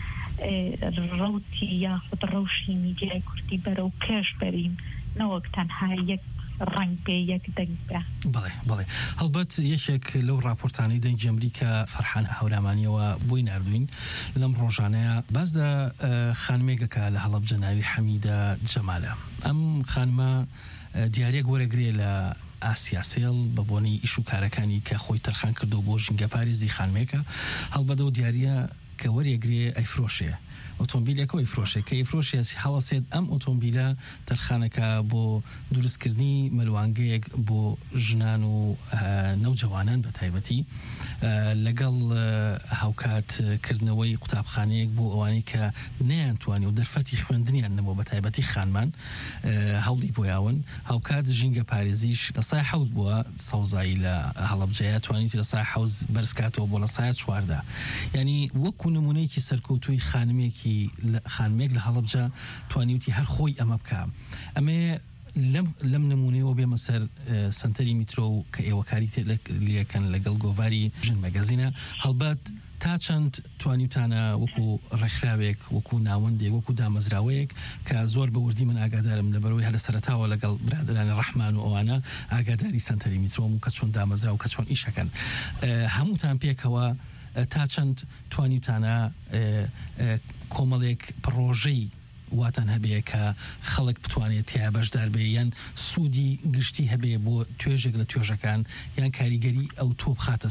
ڕەوتی یاخود ڕەوشی میدیای کوردی بەرەو پێش بەرین نەوەک تەنها یەک ڕنگ بێ یەک دەنگ بێ. بەڵێ هەڵبەت یەکێک لەو راپۆرتانەی دەنگی ئەمریکا فەرحان هەورامانیەوە بۆی نردوین لەم ڕۆژانەیە باز لە خانمێکەکە لە هەڵەبجە ناوی حەمیدە جەمالە. ئەم خانمە دیارێک وەرەگرێ لە ئاسیاسێڵ بە بۆنی ئیش و کارەکانی کە خۆی تەرخان کردو بۆ ژینگە پارێزی خانمێکە هەڵبەدە و دیارە کە وەرێگرێ ئەیفرۆشێ ئۆتۆمبیلەکە ئەیفرۆشێ کە ئەیفرۆشێ هەڵەسێت ئەم ئۆتۆمبیلە تەرخانەکە بۆ دروستکردنی مەلوانگەیەک بۆ ژنان و نەوجەوانان بە تایبەتی لەگەڵ هاوکاتکردنەوەی قوتابخانەیەک بۆ ئەوانەی کە نەیانتوانی و دەرفەتی خوێندنیان نەبوو بە تایبەتی خانمان هەوڵی بۆیاون هاوکات ژینگە پارێزیش لە سای حەوت بووە سەوزایی لە هەڵەبجەیە توانیتی لە سای حەوت بەرزکاتەوە بۆ لە سایە چواردا یعنی وەکو نمونەیەکی سەرکەوتووی خانمێک لە هەڵەبجە توانیوتی هەر خۆی ئەمە بکە ئەمێ لەم نمونەیەوە بێمە سەر سنتەری میترۆ و کە ئێوەکاری لەکەن لەگەڵ گۆڤاری ژن مەگەزینە هەڵبەت تا چەند توانیوتانە وەکو ڕێکخراوێک وەکو ناوەندێک وەکو دامەزراوەیەک کە زۆر بە وردی من ئاگادارم لەبەرەوەی هەر لە سەرەتاوە لەگەڵ برادرانی ڕەحمان و ئەوانە ئاگاداری سنتەری میترۆم و کە چۆن دامەزرا و کە چۆن ئیشەکەن هەمووتان پێکەوە تا چەند توانیوتانە کۆمەڵێک پرۆژەی واتان هەبێ کە خەڵک بتوانێت تیا بەشدار بێ یان سوودی گشتی هەبێ بۆ توێژێک لە توێژەکان یان کاریگەری ئەو تۆ بخاتە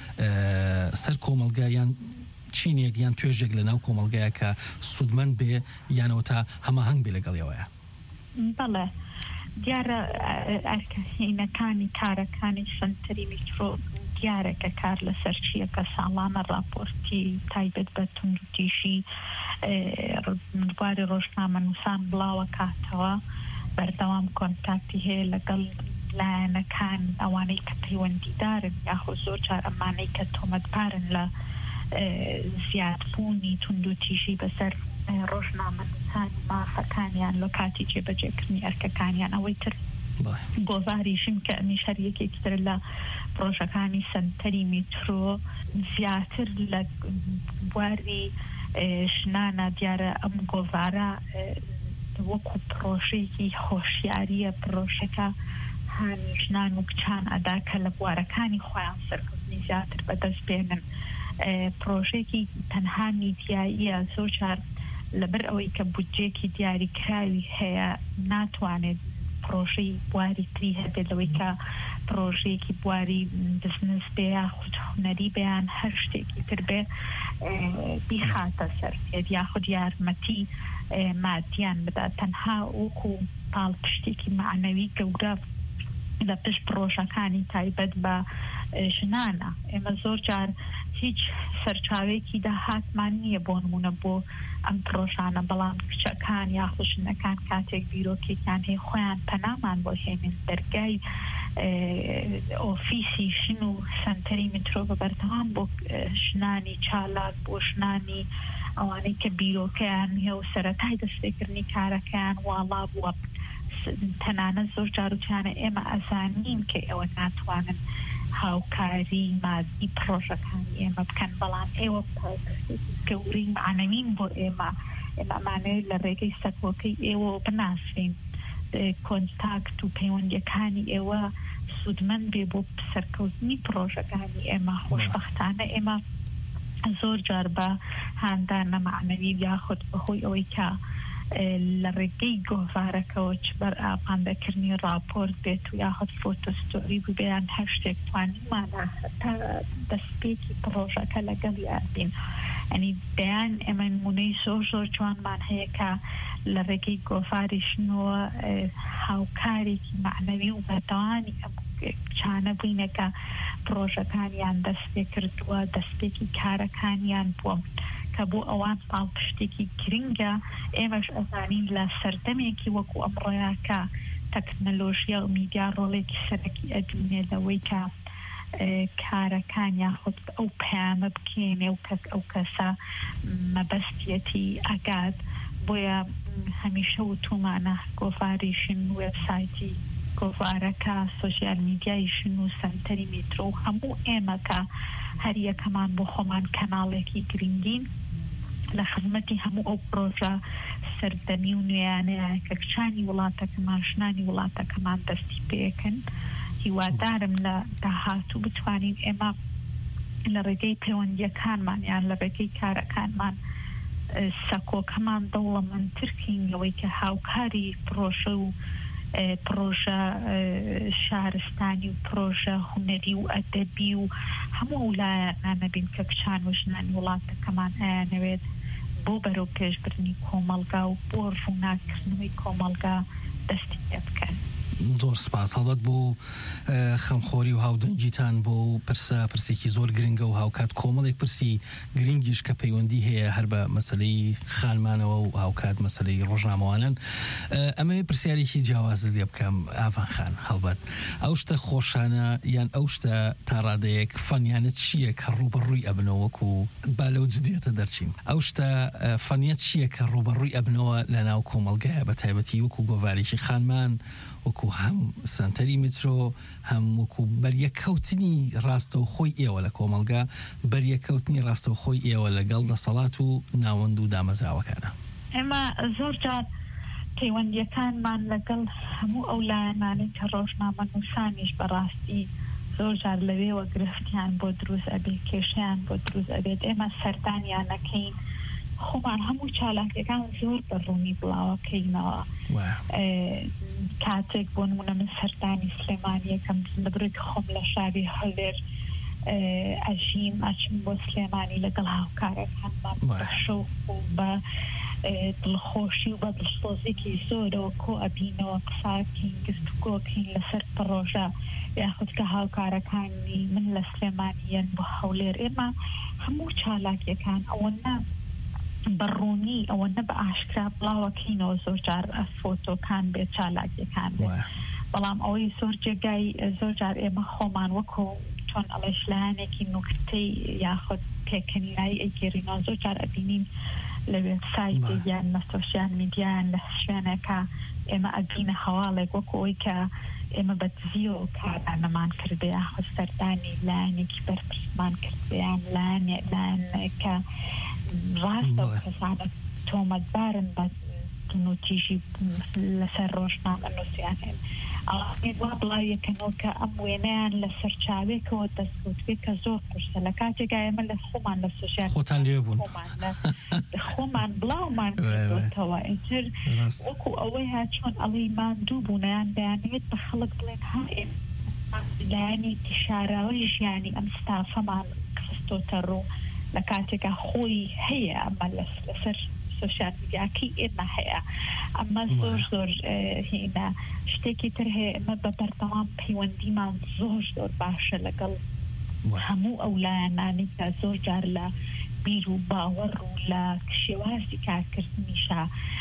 سەر کۆمەلگا یان چینێک یان توێژێک لە ناو کۆمەلگایە کە سوودمەند بێ یانەوە تا هەماهەنگ بێ لەگەڵیەوەیە. بەڵێ دیارە ئەرکەهینەکانی کارەکانی سنتەری میترۆ دیارە کە کار لەسەر چیەکە ساڵانە راپۆرتی تایبەت بە توندوتیژی بواری ڕۆژنامە نووسان بڵاوە کاتەوە بەردەوام کۆنتاکتی هەیە لەگەڵ لایەنەکان ئەوانەی کە پەیوەندیدارن یاخود زۆر جار ئەمانەی کە تۆمەتبارن لە زیادبوونی توندوتیژی بەسەر ڕۆژنامە نووسان مافەکانیان لە کاتی جێبەجێکردنی ئەرکەکانیان ئەوەی تر گۆڤاریشم کە ئەمیش هەر یەکێکتر لە پرۆژەکانی سنتەری میترۆ زیاتر لە بواری ژنانە دیارە ئەم گۆڤارە وەکو پرۆژەیەکی هۆشیاریە پرۆژەکە هانی ژنان و کچان ئەدا کە لە بوارەکانی خۆیان سەرکەوتنی زیاتر بەدەست بێنن پرۆژێکی تەنها میدیاییە زۆر جار لەبەر ئەوەی کە بودجێکی دیاریکراوی هەیە ناتوانێت پرۆژەی بواری تری هەبێت لەوەی کە پرۆژەیەکی بواری بزنس بێ یاخود هونەری بەیان هەر شتێکی تر بێ بیخاتە سەر یاخود یارمەتی مادیان بدات تەنها وەکو پاڵ پشتێکی معنەوی گەورە لە پشت پرۆژەکانی تایبەت بە ژنانە ئێمە زۆر جار هیچ سەرچاوێکی داهاتمان نییە بۆ نمونە بۆ ئەم پرۆژانە بەڵام کچەکان یاخود ژنەکان کاتێک بیرۆکێکیان هەیە خۆیان پەنامان بۆ هێنن دەرگای ئۆفیسی ژن و سنتەری میترۆ بەبەردەوام بۆ ژنانی چالاک بۆ ژنانی ئەوانەی کە بیرۆکەیان هەیە و سەرەتای دەستپێکردنی کارەکەیان واڵا بووە تەنانە زۆر جاروتیانە ئێمە ئەزانین کە ئێوە ناتوانن هاوکاری مادی پرۆژەکانی ئێمە بکەن بەڵام ئێوە گەوری معنەوین بۆ ئێمەمانەوێت لە ڕێگەی سەکۆکەی ئێوە بناسین کۆنتاکت و پەیوەندیەکانی ئێوە سوودمەند بێ بۆ سەرکەوتنی پرۆژەکانی ئێمە خۆشبەختانە ئێمە زۆر جار بە هاندانە معنەوی یاخود بەهۆی ئەوەی کە لە ڕێگەی گۆڤارەکەەوە بەر ئاپاندەکردنی راپۆرت بێت و یاخود فۆتۆستۆری ببیان هەر شتێک توانیمانە تا دەستپێکی پرۆژەکە لەگەڵ یابین ئەنی دەیان ئێمە نمونەی زۆر جوانمان هەیە کە لە ڕێگەی گۆڤاریشنەوە هاوکارێکی معنەوی و بەدەوانی چانە بووینەکە پرۆژەکانیان دەستپێ کردووە دەستپێکی کارەکانیان بووە کە بۆ ئەوان پاڵ پشتێکی گرنگە ئێمەش ئەزانین لە سەردەمێکی وەکو ئەمڕۆیاکە تەکنەلۆژیا و میدیا ڕۆڵێکی سەرەکی ئەدوینێ لەوەی کە کارەکان یاخود ئەو پەیامە بکێنێ و ئەو کەسە مەبەستیەتی ئەگات بۆیە هەمیشە وتومانە گۆڤاریشن وێبسایتی گۆڤارەکە سۆشیال میدیایشن و سنتەری میترۆ و هەموو ئێمەکە هەر یەکەمان بۆ خۆمان کەناڵێکی گرنگین لە خزمەتی هەموو ئەو پرۆژە سەردەمی و نوێیانەیە کە کچانی وڵاتەکەمان ژنانی وڵاتەکەمان دەستی پێکەن هیوادارم لە داهاتوو بتوانین ئێمە لە ڕێگەی پەیوەندیەکانمان یان لە ڕێگەی کارەکانمان سەکۆکەمان دەوڵەمەندترکین لەوەی کە هاوکاری پرۆژە و پرۆژە شارستانی و پرۆژە هونەری و ئەدەبی و هەموو لایەنانە بین کە کچان و ژنانی وڵاتەکەمان ئەیانەوێت بۆ بەرەو پێشبردنی کۆمەڵگا و بۆ ڕووناکردنەوەی کۆمەڵگا دەستی پێ بکەن. زۆر سپاس هەڵبەت بۆ خەمخۆری و هاودەنگیتان بۆ پرسێکی زۆر گرنگە و هاوکات کۆمەڵێک پرسی گرنگیش کە پەیوەندی هەیە هەر بە مەسەلەی خانمانەوە و هاوکات مەسەلەی ڕۆژنامەوانن ئەمە پرسیارێکی جیاوازت لێ بکەم ئاڤان خان هەڵبەت ئەو شتە خۆشانە یان ئەو شتە تا ڕادەیەک فەنیانت چییە کە ڕوبەڕووی ئەبنەوە و با لەو جدیەتە دەرچین ئەو شتە فەنیەت چییە کە ڕوبەڕووی ئەبنەوە لە ناو کۆمەڵگایە بە تایبەتی وەکو گۆڤارێکی خانمان وەکو هەم سنتەری میترۆ هەم وەکو بەریەکەوتنی ڕاستە و خۆی ئێوە لە کۆمەڵگا بەریەکەوتنی ڕاستە و خۆی ئێوە لەگەڵ دەسەڵات و ناوەند و دامەزراوەکانە ئێمە زۆر جار پەیوەندیەکانمان لەگەڵ هەموو ئەو لایەنانەی کە ڕۆژنامە نووسانیش بەڕاستی زۆر جار لەوێوە گرفتیان بۆ دروست ئەبێ کێشەیان بۆ دروست ئەبێت ئێمە سەردانیان نەکەین خۆمان هەموو چالاکیەکان زۆر بەڕوونی بڵاوەکەینەوە کاتێک بۆ نمونە من سەردانی سلێمانی یەکەم لەبرێک خۆم لە شاری هەولێر ئەژیم ئەچم بۆ سلێمانی لەگەڵ هاوکارەکانمان بە شەوق و بە دڵخۆشی و بە دڵسۆزێکی زۆرەوە کۆ ئەبینەوە قساکەین گفتوگۆکەین لەسەر پرۆژە یاخود کە هاوکارەکانی من لە سلێمانیەن بۆ هەولێر ئێمە هەموو چالاکیەکان ئەوەنە بەڕوونی ئەوەنە بە ئاشکرا بڵاوەکەینەوە زۆر جار فۆتۆکان بێت چالاکیەکان بێت بەڵام ئەوەی زۆر جێگای زۆر جار ئێمە خۆمان وەکو چۆن ئەڵێش لایەنێکی نوکتەی یاخود پێکەنینایی ئەیگەڕینەوە زۆر جار ئەبینین لە وێبسایت یان لە سۆشیال میدیایان لە شوێنەکە ئێمە ئەبینە هەواڵێک وەکو ئەوی کە ئێمە بە دزیۆ کارانەمان کردێ یاخود سەردانی لایەنێکی بەرپرسمان کردیان لایەنێکە ڕاستە و کەسانە تۆمەتبارن بە نوتیژی لەسەر ڕۆژنامە نووسیان هێن ئەڵێن وا بڵاویەکەنەوە کە ئەم وێنەیان لە سەرچاوێکەوە دەستکەوتوێت کە زۆر قورسە لە کاتێکا ئێمە لە خۆمان لە سۆشیال خۆتان لێ بوون خۆمان بڵاومان کردوتەوە ئینتر وەکو ئەوەیە چۆن ئەڵێی ماندوو بوونیان دەیانوێت بە خەڵک بڵێن ها لایەنی تشاراوی ژیانی ئەم ستافەمان خستۆتە ڕوو لە کاتێکا خۆی هەیە ئەمە لەسەر سۆشیال میدیاکەی ئێمە هەیە ئەمە زۆر هێنا شتێکی تر هەیە ئێمە بە بەردەوام پەیوەندیمان زۆر باشە لەگەڵ هەموو ئەو لایەنانی کە زۆر جار لە بیر و باوەڕ و لە شێوازی کارکردنیشە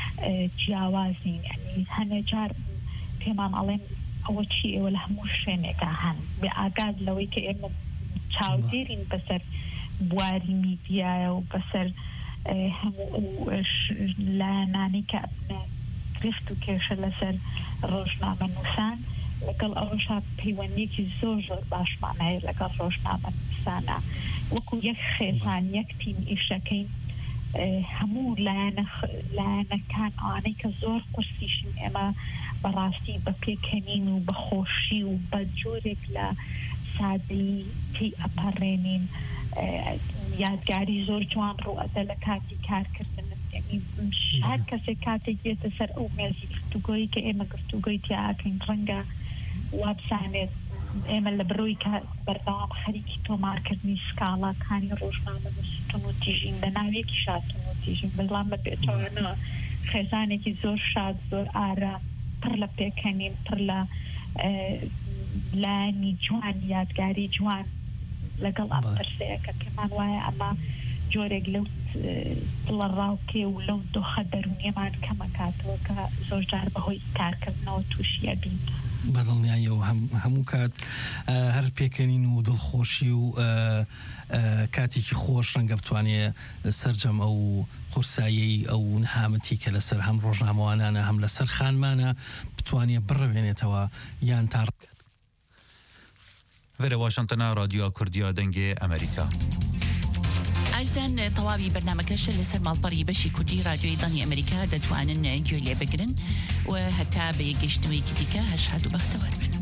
جیاوازین ئەنی هەنە جار پێمان ئەڵێن ئەوە چی ئێوە لە هەموو شوێنێکە هەن بێ ئاگاد لەوەی کە ئێمە چاودێرین بەسەر بواری میدیایە و بەسەر هەموو لایەنانی کە گرفت و کێشە لەسەر ڕۆژنامە نووسان لەگەڵ ئەوەشا پەیوەندیەکی زۆر باشمان هەیە لەگەڵ ڕۆژنامە نووسانە وەکو یەک خێزان یەک تیم ئیشەکەین هەموو لایەنەکان ئەوانەی کە زۆر قورسیشن ئێمە بەڕاستی بە پێکەنین و بە خۆشی و بە جۆرێک لە سادەی پێی ئەپەڕێنین یادگاری زۆر جوان ڕوئەدە لە کاتی کارکردن یعنی هەر کەسێک کاتێک بێتە سەر ئەو مێزی گفتوگۆیی کە ئێمە گفتوگۆی تیاکەین ڕەنگە وابزانێت ئێمە لە بڕۆی کە بەردەوام خەریکی تۆمارکردنی سکاڵاکانی ڕۆژنامە نووسیتن و تیژین لە ناوێکی شاتن و تیژین بەڵام بەبێتەوەنەوە خێزانێکی زۆر شاد زۆر ئارام پڕ لە پێکەنین پڕ لە لانی جوان یادگاری جوان لەگەڵ ئەم پرسەیە کە پێمان وایە ئەمە جۆرێک لەو دڵە ڕاوکێ و لەو دۆخە دەرونیەمان کەمەکاتەوە کە زۆر جار بەهۆی کارکردنەوە تووشیە بین بەدڵنیایە و هەموو کات هەر پێکەنین و دڵخۆشی و کاتێکی خۆش ڕەنگە بتوانێت سەرجەم ئەو قورسایی ئەو نهامەتی کە لەسەر هەم ڕۆژنامەوانانە هەم لەسەر خانمانە بتوانێت بڕەوێنێتەوە یان تا وەرە واشنتنە رادیۆ کوردیا دەنگی ئەمریکا. ئازان تەواوی بەرنامەکەش لەسەر ماڵپەڕی بەشی کوردی رادیۆی دڵنی ئەمریکا دەتوانن گوێ لێ بگرن و هەتا بە یەکگەشتنەوەیەکی دیکە هەشاد و بەختەوەر بن.